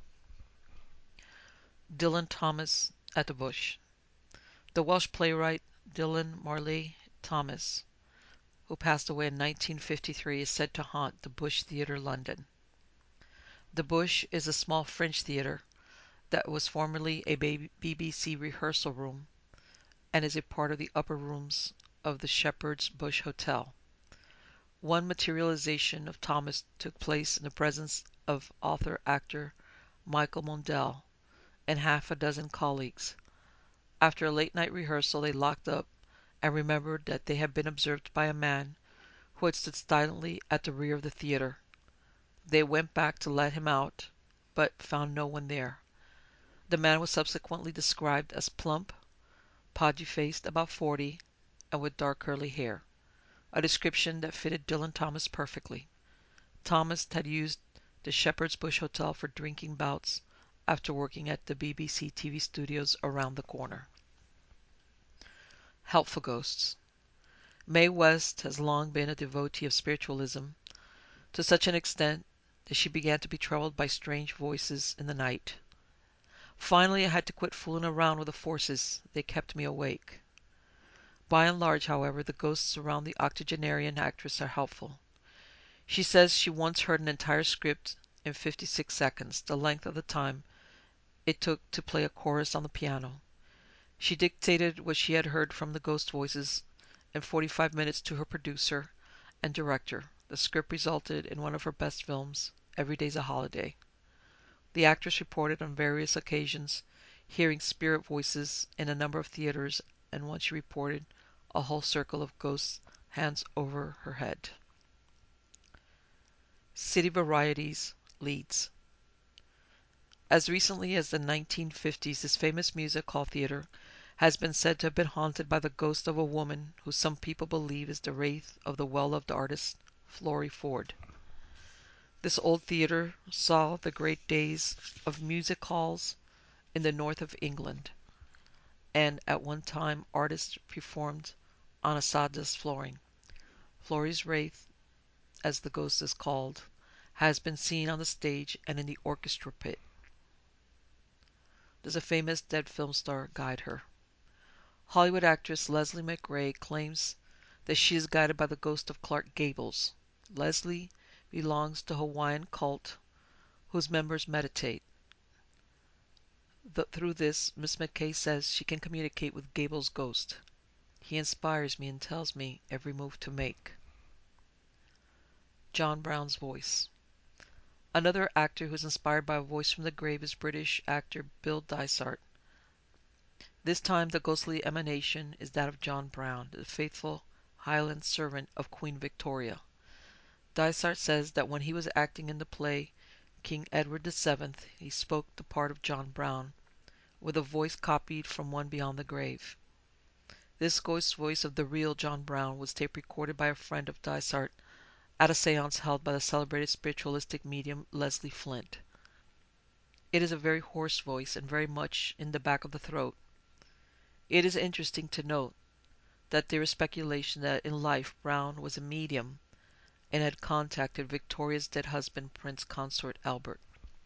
Dylan Thomas at the Bush. The Welsh playwright Dylan Morley Thomas, who passed away in 1953, is said to haunt the Bush Theatre, London. The Bush is a small French theatre that was formerly a BBC rehearsal room and is a part of the upper rooms of the Shepherd's Bush Hotel. One materialization of Thomas took place in the presence of author-actor Michael Mondell and half a dozen colleagues. After a late-night rehearsal, they locked up and remembered that they had been observed by a man who had stood silently at the rear of the theater. They went back to let him out, but found no one there. The man was subsequently described as plump, podgy-faced, about 40, and with dark curly hair, a description that fitted Dylan Thomas perfectly. Thomas had used the Shepherd's Bush Hotel for drinking bouts after working at the BBC TV studios around the corner. Helpful Ghosts. Mae West has long been a devotee of spiritualism, to such an extent that she began to be troubled by strange voices in the night. Finally, I had to quit fooling around with the forces. They kept me awake. By and large, however, the ghosts around the octogenarian actress are helpful. She says she once heard an entire script in 56 seconds, the length of the time it took to play a chorus on the piano. She dictated what she had heard from the ghost voices in 45 minutes to her producer and director. The script resulted in one of her best films, Every Day's a Holiday. The actress reported on various occasions hearing spirit voices in a number of theaters, and once she reported a whole circle of ghosts hands over her head. City Varieties, Leeds. As recently as the 1950s, this famous music hall theater has been said to have been haunted by the ghost of a woman who some people believe is the wraith of the well-loved artist Florrie Ford. This old theater saw the great days of music halls in the north of England, and at one time artists performed on Asada's flooring. Florey's wraith, as the ghost is called, has been seen on the stage and in the orchestra pit. Does a famous dead film star guide her? Hollywood actress Leslie McRae claims that she is guided by the ghost of Clark Gables. Leslie belongs to a Hawaiian cult whose members meditate. Through this, Miss McKay says she can communicate with Gables' ghost. He inspires me and tells me every move to make. John Brown's voice. Another actor who is inspired by a voice from the grave is British actor Bill Dysart. This time the ghostly emanation is that of John Brown, the faithful Highland servant of Queen Victoria. Dysart says that when he was acting in the play King Edward VII, he spoke the part of John Brown, with a voice copied from one beyond the grave. This ghost voice of the real John Brown was tape recorded by a friend of Dysart at a seance held by the celebrated spiritualistic medium Leslie Flint. It is a very hoarse voice and very much in the back of the throat. It is interesting to note that there is speculation that in life Brown was a medium and had contacted Victoria's dead husband, Prince Consort Albert.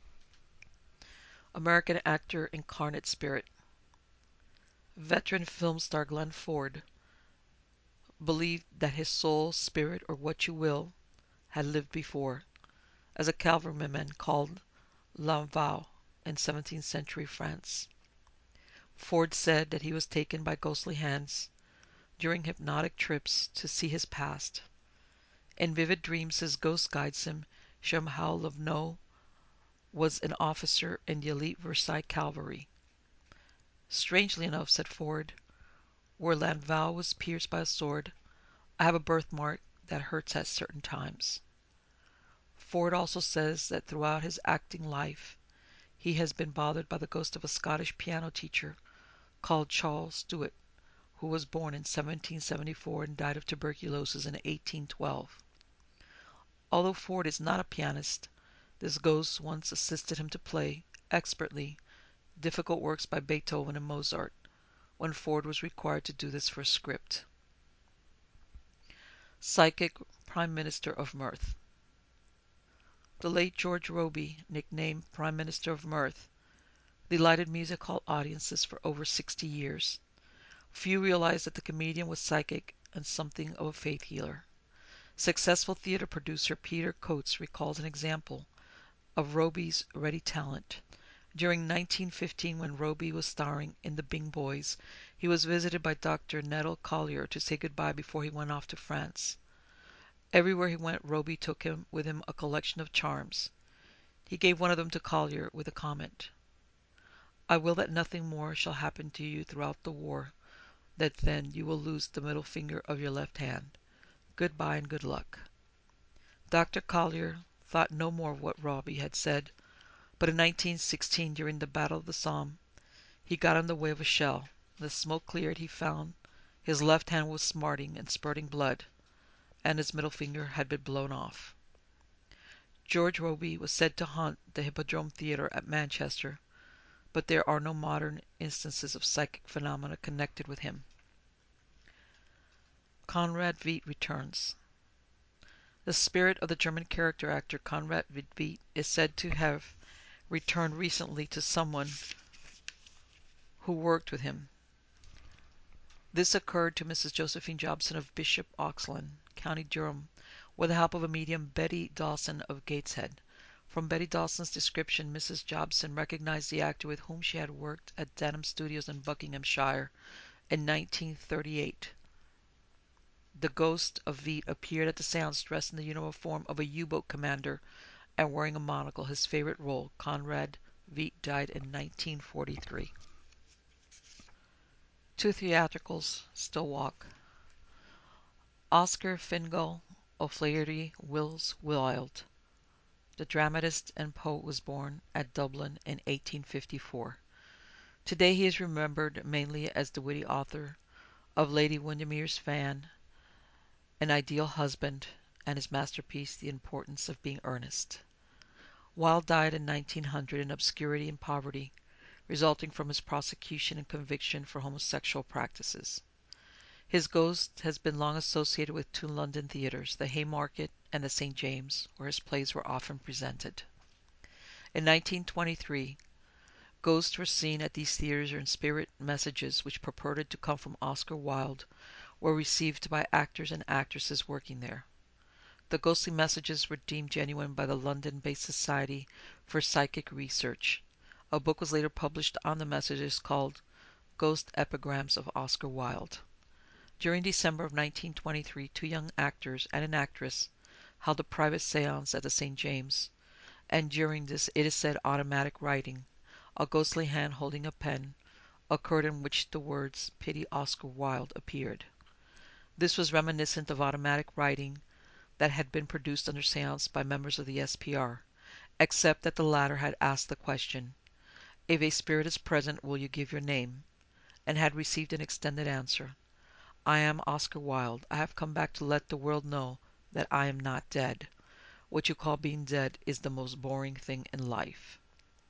American actor Incarnate Spirit. Veteran film star Glenn Ford believed that his soul, spirit, or what you will, had lived before, as a cavalryman called Lanvau in 17th century France. Ford said that he was taken by ghostly hands during hypnotic trips to see his past. In vivid dreams his ghost guides him, show him how Lavenot was an officer in the elite Versailles cavalry. Strangely enough, said Ford, where Lanvau was pierced by a sword, I have a birthmark that hurts at certain times. Ford also says that throughout his acting life, he has been bothered by the ghost of a Scottish piano teacher called Charles Stewart, who was born in 1774 and died of tuberculosis in 1812. Although Ford is not a pianist, this ghost once assisted him to play, expertly, difficult works by Beethoven and Mozart, when Ford was required to do this for a script. Psychic Prime Minister of Mirth. The late George Robey, nicknamed Prime Minister of Mirth, delighted music hall audiences for over 60 years. Few realized that the comedian was psychic and something of a faith healer. Successful theater producer Peter Coates recalls an example of Robey's ready talent. During 1915, when Robey was starring in The Bing Boys, he was visited by Dr. Nettle Collier to say goodbye before he went off to France. Everywhere he went, Robey took with him a collection of charms. He gave one of them to Collier with a comment: I will that nothing more shall happen to you throughout the war, that then you will lose the middle finger of your left hand. Goodbye and good luck. Dr. Collier thought no more of what Robey had said, but in 1916, during the Battle of the Somme, he got in the way of a shell. When the smoke cleared, he found his left hand was smarting and spurting blood, and his middle finger had been blown off. George Robey was said to haunt the Hippodrome Theatre at Manchester, but there are no modern instances of psychic phenomena connected with him. Conrad Veidt returns. The spirit of the German character actor Conrad Veidt is said to have returned recently to someone who worked with him. This occurred to Mrs. Josephine Jobson of Bishop Auckland, County Durham, with the help of a medium, Betty Dawson of Gateshead. From Betty Dawson's description, Mrs. Jobson recognized the actor with whom she had worked at Denham Studios in Buckinghamshire in 1938. The ghost of Veidt appeared at the seance dressed in the uniform of a U-boat commander and wearing a monocle, his favorite role. Conrad Veidt died in 1943. Two theatricals still walk. Oscar Fingal O'Flaherty Wills Wilde, the dramatist and poet, was born at Dublin in 1854. Today he is remembered mainly as the witty author of Lady Windermere's Fan, An Ideal Husband, and his masterpiece The Importance of Being Earnest. Wilde died in 1900 in obscurity and poverty resulting from his prosecution and conviction for homosexual practices. His ghost has been long associated with two London theatres, the Haymarket and the St. James, where his plays were often presented. In 1923, ghosts were seen at these theatres, and spirit messages which purported to come from Oscar Wilde were received by actors and actresses working there. The ghostly messages were deemed genuine by the London-based Society for Psychic Research. A book was later published on the messages called Ghost Epigrams of Oscar Wilde. During December of 1923, two young actors and an actress held a private seance at the St. James, and during this, it is said, automatic writing, a ghostly hand holding a pen, occurred in which the words "Pity Oscar Wilde" appeared. This was reminiscent of automatic writing that had been produced under seance by members of the SPR, except that the latter had asked the question, "If a spirit is present, will you give your name?" and had received an extended answer, "I am Oscar Wilde. I have come back to let the world know that I am not dead. What you call being dead is the most boring thing in life."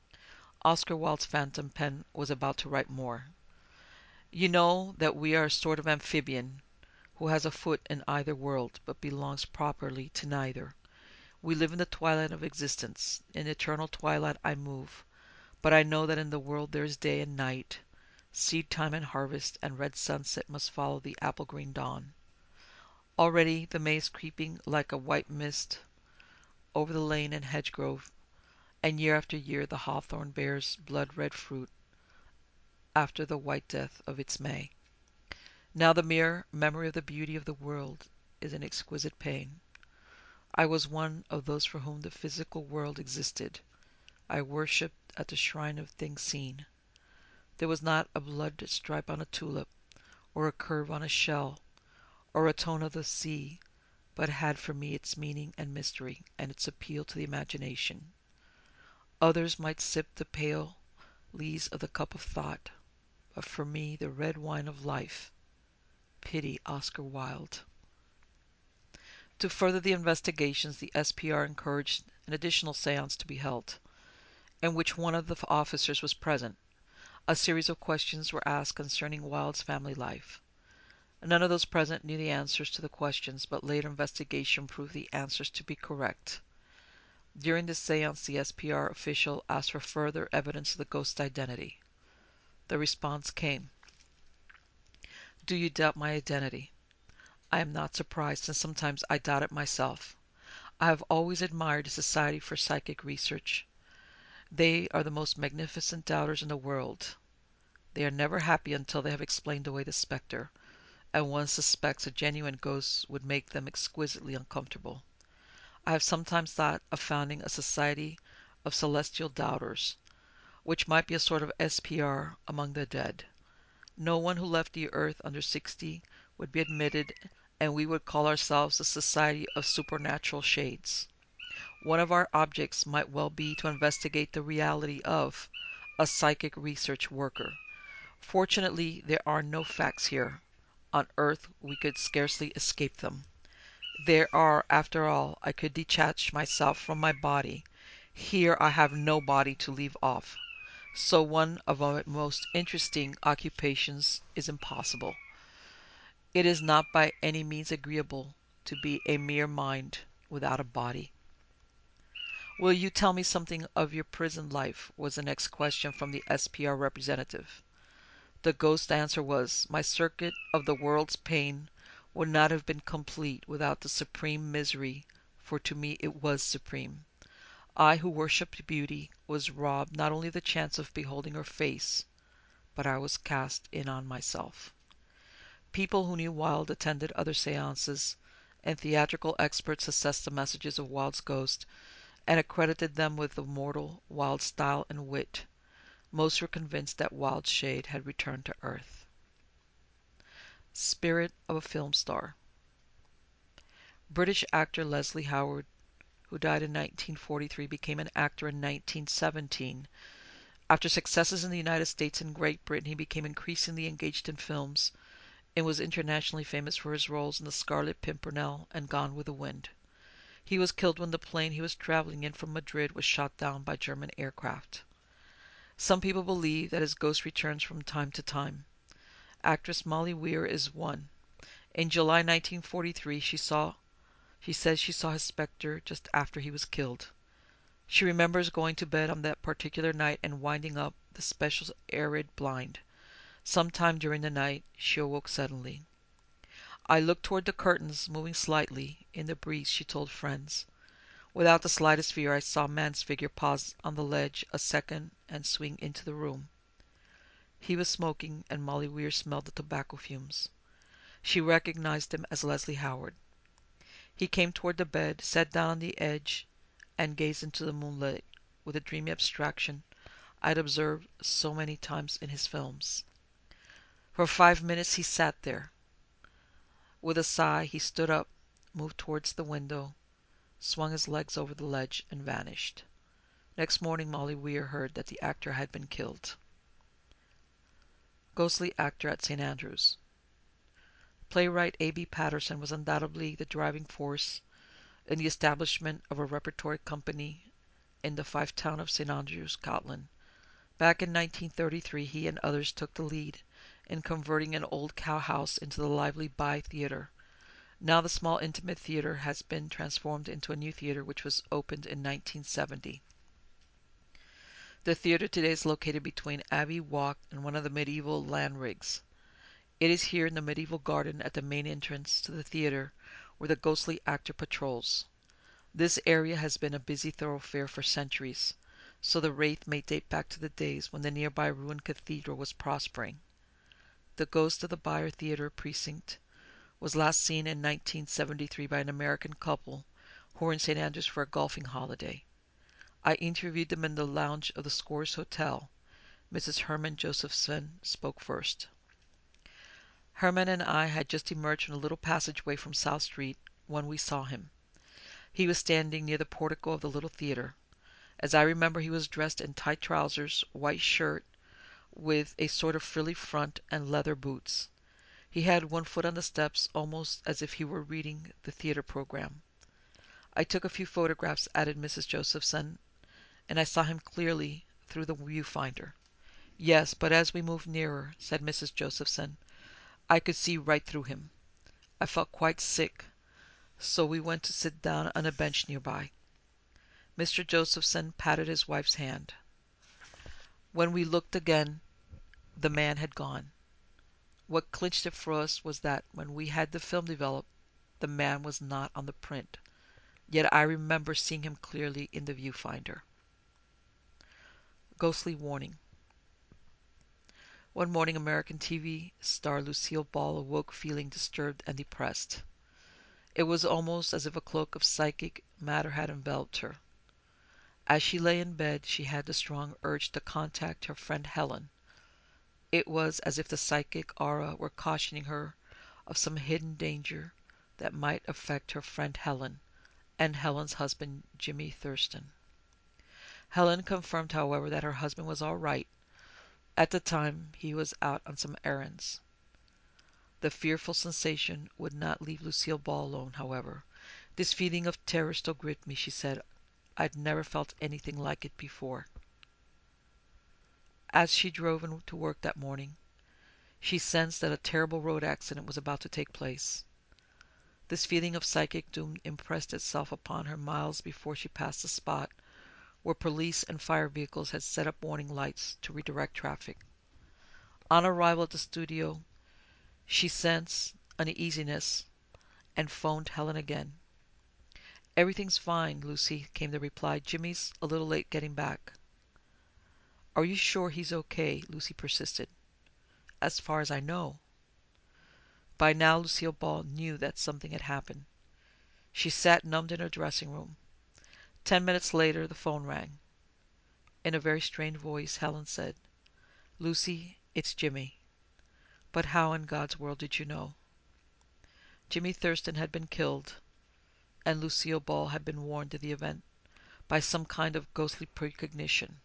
Oscar Wilde's phantom pen was about to write more. "You know that we are a sort of amphibian who has a foot in either world, but belongs properly to neither. We live in the twilight of existence. In the eternal twilight I move, but I know that in the world there is day and night, seed time and harvest, and red sunset must follow the apple green dawn. Already the May is creeping like a white mist over the lane and hedgegrove, and year after year the hawthorn bears blood-red fruit after the white death of its May. Now the mere memory of the beauty of the world is an exquisite pain. I was one of those for whom the physical world existed. I worshipped at the shrine of things seen. There was not a blood stripe on a tulip, or a curve on a shell, or a tone of the sea, but had for me its meaning and mystery, and its appeal to the imagination. Others might sip the pale lees of the cup of thought, but for me the red wine of life. Pity Oscar Wilde." To further the investigations, the SPR encouraged an additional seance to be held, in which one of the officers was present. A series of questions were asked concerning Wilde's family life. None of those present knew the answers to the questions, but later investigation proved the answers to be correct. During this seance, the SPR official asked for further evidence of the ghost's identity. The response came, "Do you doubt my identity? I am not surprised, since sometimes I doubt it myself. I have always admired the Society for Psychic Research. They are the most magnificent doubters in the world. They are never happy until they have explained away the spectre, and one suspects a genuine ghost would make them exquisitely uncomfortable. I have sometimes thought of founding a society of celestial doubters, which might be a sort of SPR among the dead. No one who left the earth under 60 would be admitted, and we would call ourselves the Society of Supernatural Shades. One of our objects might well be to investigate the reality of a psychic research worker. Fortunately, there are no facts here. On earth we could scarcely escape them. There are, after all, I could detach myself from my body. Here I have no body to leave off, so one of my most interesting occupations is impossible. It is not by any means agreeable to be a mere mind without a body." "Will you tell me something of your prison life?" was the next question from the SPR representative. The ghost's answer was, "My circuit of the world's pain would not have been complete without the supreme misery, for to me it was supreme. I who worshipped beauty was robbed not only of the chance of beholding her face, but I was cast in on myself." People who knew Wilde attended other seances, and theatrical experts assessed the messages of Wilde's ghost and accredited them with the mortal Wilde's style and wit. Most were convinced that Wilde's shade had returned to earth. Spirit of a film star. British actor Leslie Howard, who died in 1943, became an actor in 1917. After successes in the United States and Great Britain, he became increasingly engaged in films and was internationally famous for his roles in The Scarlet Pimpernel and Gone with the Wind. He was killed when the plane he was traveling in from Madrid was shot down by German aircraft. Some people believe that his ghost returns from time to time. Actress Molly Weir is one. In July 1943, she says she saw his specter just after he was killed. She remembers going to bed on that particular night and winding up the special arid blind. Sometime during the night, she awoke suddenly. I looked toward the curtains, moving slightly in the breeze, she told friends. Without the slightest fear, I saw a man's figure pause on the ledge a second and swing into the room. He was smoking, and Molly Weir smelled the tobacco fumes. She recognized him as Leslie Howard. He came toward the bed, sat down on the edge, and gazed into the moonlight with the dreamy abstraction I'd observed so many times in his films. For 5 minutes he sat there. With a sigh, he stood up, moved towards the window, swung his legs over the ledge, and vanished. Next morning, Molly Weir heard that the actor had been killed. Ghostly actor at St. Andrews. Playwright A.B. Patterson was undoubtedly the driving force in the establishment of a repertory company in the fife town of St. Andrews, Scotland. Back in 1933, he and others took the lead in converting an old cowhouse into the lively By Theatre. Now the small intimate theatre has been transformed into a new theatre which was opened in 1970. The theatre today is located between Abbey Walk and one of the medieval land rigs. It is here in the medieval garden at the main entrance to the theatre where the ghostly actor patrols. This area has been a busy thoroughfare for centuries, so the wraith may date back to the days when the nearby ruined cathedral was prospering. The ghost of the Byre Theatre precinct was last seen in 1973 by an American couple who were in St. Andrews for a golfing holiday. I interviewed them in the lounge of the Scores Hotel. Mrs. Herman Josephson spoke first. Herman and I had just emerged from a little passageway from South Street when we saw him. He was standing near the portico of the little theatre. As I remember, he was dressed in tight trousers, white shirt, with a sort of frilly front and leather boots. He had one foot on the steps, almost as if he were reading the theatre program. I took a few photographs, added Mrs. Josephson, and I saw him clearly through the viewfinder. Yes, but as we moved nearer, said Mrs. Josephson, I could see right through him. I felt quite sick, so we went to sit down on a bench nearby. Mr. Josephson patted his wife's hand. When we looked again, the man had gone. What clinched it for us was that when we had the film developed, the man was not on the print. Yet I remember seeing him clearly in the viewfinder. Ghostly warning. One morning, American TV star Lucille Ball awoke feeling disturbed and depressed. It was almost as if a cloak of psychic matter had enveloped her. As she lay in bed, she had the strong urge to contact her friend Helen. It was as if the psychic aura were cautioning her of some hidden danger that might affect her friend Helen and Helen's husband, Jimmy Thurston. Helen confirmed, however, that her husband was all right. At the time, he was out on some errands. The fearful sensation would not leave Lucille Ball alone, however. This feeling of terror still gripped me, she said. I'd never felt anything like it before. As she drove into work that morning, she sensed that a terrible road accident was about to take place. This feeling of psychic doom impressed itself upon her miles before she passed the spot where police and fire vehicles had set up warning lights to redirect traffic. On arrival at the studio, she sensed uneasiness and phoned Helen again. "Everything's fine, Lucy," came the reply. "Jimmy's a little late getting back." "Are you sure he's okay?" Lucy persisted. "As far as I know." By now Lucille Ball knew that something had happened. She sat numbed in her dressing room. 10 minutes later the phone rang. In a very strained voice, Helen said, "Lucy, it's Jimmy. But how in God's world did you know?" Jimmy Thurston had been killed, and Lucille Ball had been warned of the event by some kind of ghostly precognition.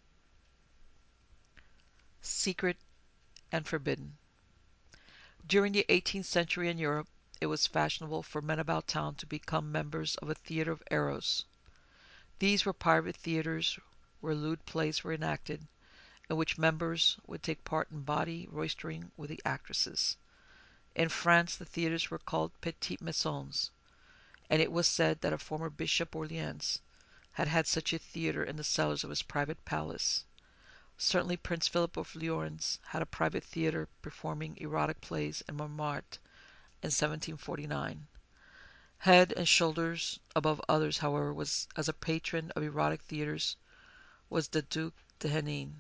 Secret and forbidden. During the 18th century in Europe, it was fashionable for men about town to become members of a theatre of eros. These were private theatres where lewd plays were enacted, in which members would take part in bawdy roistering with the actresses. In France, the theaters were called petites maisons, and it was said that a former Bishop Orleans had had such a theater in the cellars of his private palace. Certainly Prince Philip of Lyons had a private theater performing erotic plays in Montmartre in 1749. Head and shoulders above others, however, was as a patron of erotic theaters was the Duc de Henin.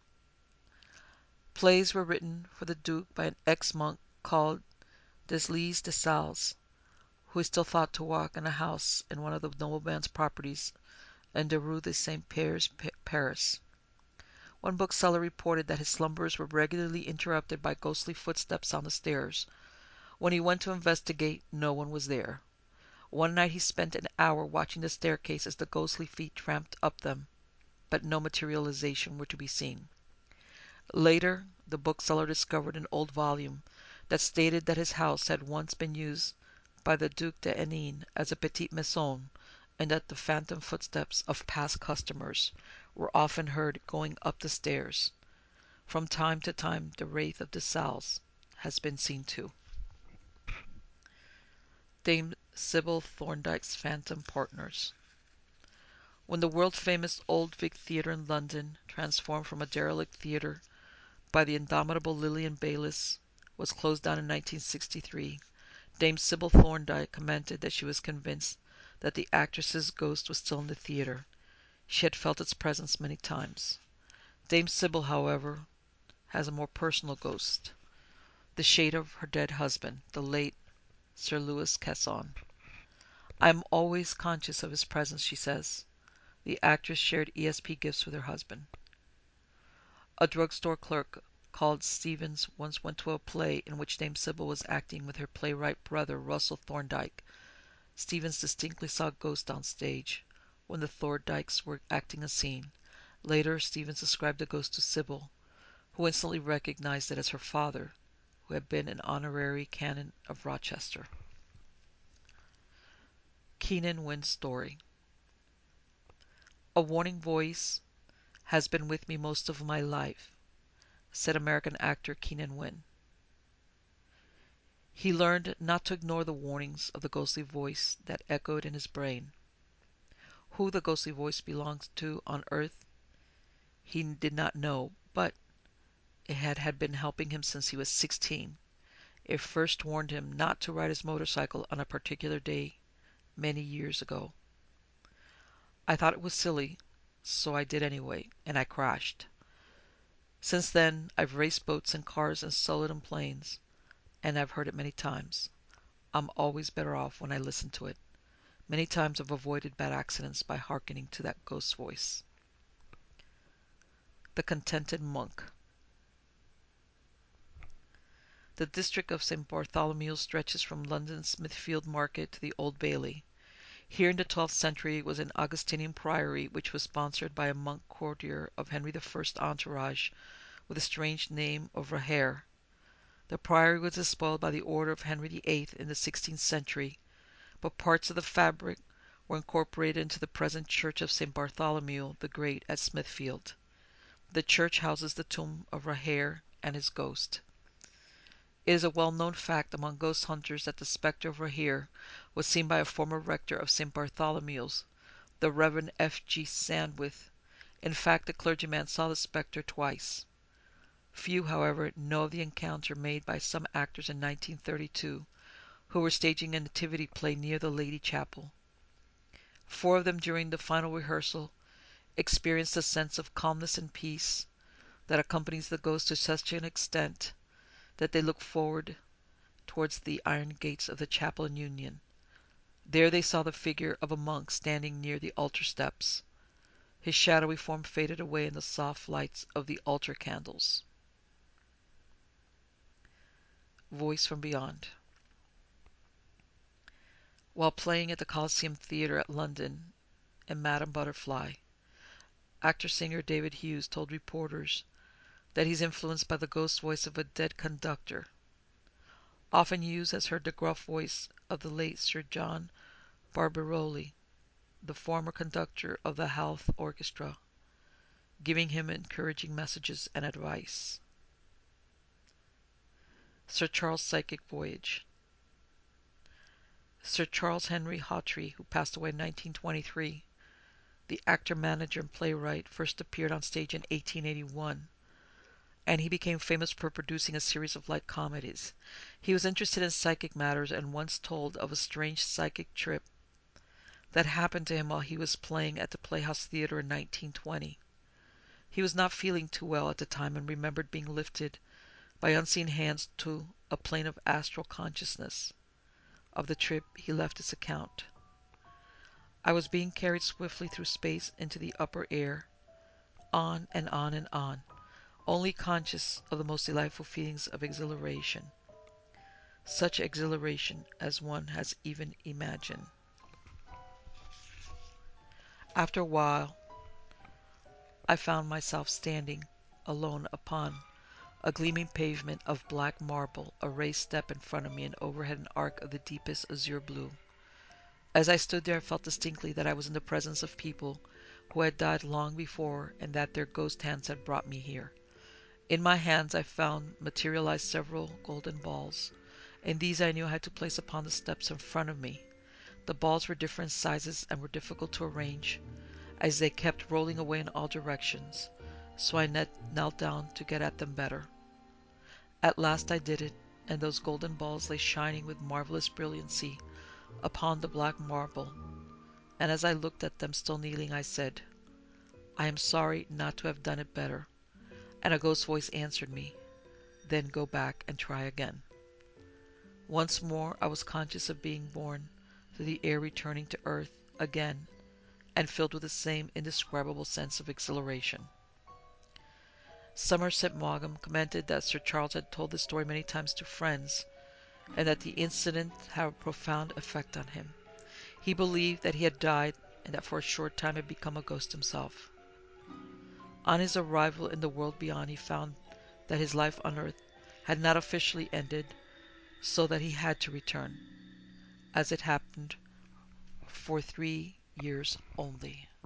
Plays were written for the Duke by an ex-monk called Deslys de Sales, who is still thought to walk in a house in one of the nobleman's properties in the Rue de Saint Pierre, Paris. One bookseller reported that his slumbers were regularly interrupted by ghostly footsteps on the stairs. When he went to investigate, no one was there. One night he spent an hour watching the staircase as the ghostly feet tramped up them, but no materialization were to be seen. Later, the bookseller discovered an old volume that stated that his house had once been used by the Duc de Henin as a petite maison, and that the phantom footsteps of past customers were often heard going up the stairs. From time to time, the wraith of de Sales has been seen too. Dame Sybil Thorndyke's Phantom Partners. When the world-famous Old Vic Theatre in London, transformed from a derelict theatre by the indomitable Lillian Bayliss, was closed down in 1963, Dame Sybil Thorndyke commented that she was convinced that the actress's ghost was still in the theatre. She had felt its presence many times. Dame Sybil, however, has a more personal ghost, the shade of her dead husband, the late Sir Louis Casson. "I am always conscious of his presence," she says. The actress shared ESP gifts with her husband. A drugstore clerk called Stevens once went to a play in which Dame Sybil was acting with her playwright brother Russell Thorndyke. Stevens distinctly saw ghosts on stage when the Thorndykes were acting a scene. Later, Stevens described the ghost to Sybil, who instantly recognized it as her father, who had been an honorary canon of Rochester. Keenan Wynn's story. "A warning voice has been with me most of my life," said American actor Keenan Wynn. He learned not to ignore the warnings of the ghostly voice that echoed in his brain. Who the ghostly voice belonged to on earth he did not know, but it had been helping him since he was 16. It first warned him not to ride his motorcycle on a particular day many years ago. I thought it was silly, so I did anyway, and I crashed. Since then, I've raced boats and cars and soloed in planes, and I've heard it many times. I'm always better off when I listen to it. Many times I've avoided bad accidents by hearkening to that ghost voice." The Contented Monk. The district of St. Bartholomew stretches from London's Smithfield Market to the Old Bailey. Here in the 12th century was an Augustinian priory which was sponsored by a monk courtier of Henry I's entourage with the strange name of Rahere. The priory was despoiled by the order of Henry VIII in the 16th century, but parts of the fabric were incorporated into the present church of St. Bartholomew the Great at Smithfield. The church houses the tomb of Rahere and his ghost. It is a well-known fact among ghost hunters that the spectre of Rahere was seen by a former rector of St. Bartholomew's, the Reverend F. G. Sandwith. In fact, the clergyman saw the spectre twice. Few, however, know of the encounter made by some actors in 1932 who were staging a nativity play near the Lady Chapel. 4 of them during the final rehearsal experienced a sense of calmness and peace that accompanies the ghost to such an extent that they looked forward towards the iron gates of the chapel in Union. There they saw the figure of a monk standing near the altar steps. His shadowy form faded away in the soft lights of the altar candles. Voice from Beyond. While playing at the Coliseum Theatre at London in Madame Butterfly, actor-singer David Hughes told reporters that he's influenced by the ghost voice of a dead conductor. Often Hughes has heard the gruff voice of the late Sir John Barbirolli, the former conductor of the Howth Orchestra. giving him encouraging messages and advice. Sir Charles' Psychic Voyage. Sir Charles Henry Hawtrey, who passed away in 1923, the actor, manager, and playwright, first appeared on stage in 1881, and he became famous for producing a series of light comedies. He was interested in psychic matters and once told of a strange psychic trip that happened to him while he was playing at the Playhouse Theatre in 1920. He was not feeling too well at the time and remembered being lifted by unseen hands to a plane of astral consciousness. Of the trip, he left this account. I was being carried swiftly through space into the upper air, on and on and on, only conscious of the most delightful feelings of exhilaration. Such exhilaration as one has even imagined. After a while, I found myself standing alone upon a gleaming pavement of black marble, a raised step in front of me, and overhead an arc of the deepest azure blue. As I stood there, I felt distinctly that I was in the presence of people who had died long before and that their ghost hands had brought me here. In my hands I found materialized several golden balls, and these I knew I had to place upon the steps in front of me. The balls were different sizes and were difficult to arrange, as they kept rolling away in all directions, so I knelt down to get at them better. At last I did it, and those golden balls lay shining with marvelous brilliancy upon the black marble, and as I looked at them, still kneeling, I said, "I am sorry not to have done it better." And a ghost voice answered me, "Then go back and try again." Once more I was conscious of being born through the air, returning to earth again, and filled with the same indescribable sense of exhilaration. Somerset Maugham commented that Sir Charles had told this story many times to friends, and that the incident had a profound effect on him. He believed that he had died, and that for a short time had become a ghost himself. On his arrival in the world beyond, he found that his life on earth had not officially ended, so that he had to return, as it happened, for 3 years only.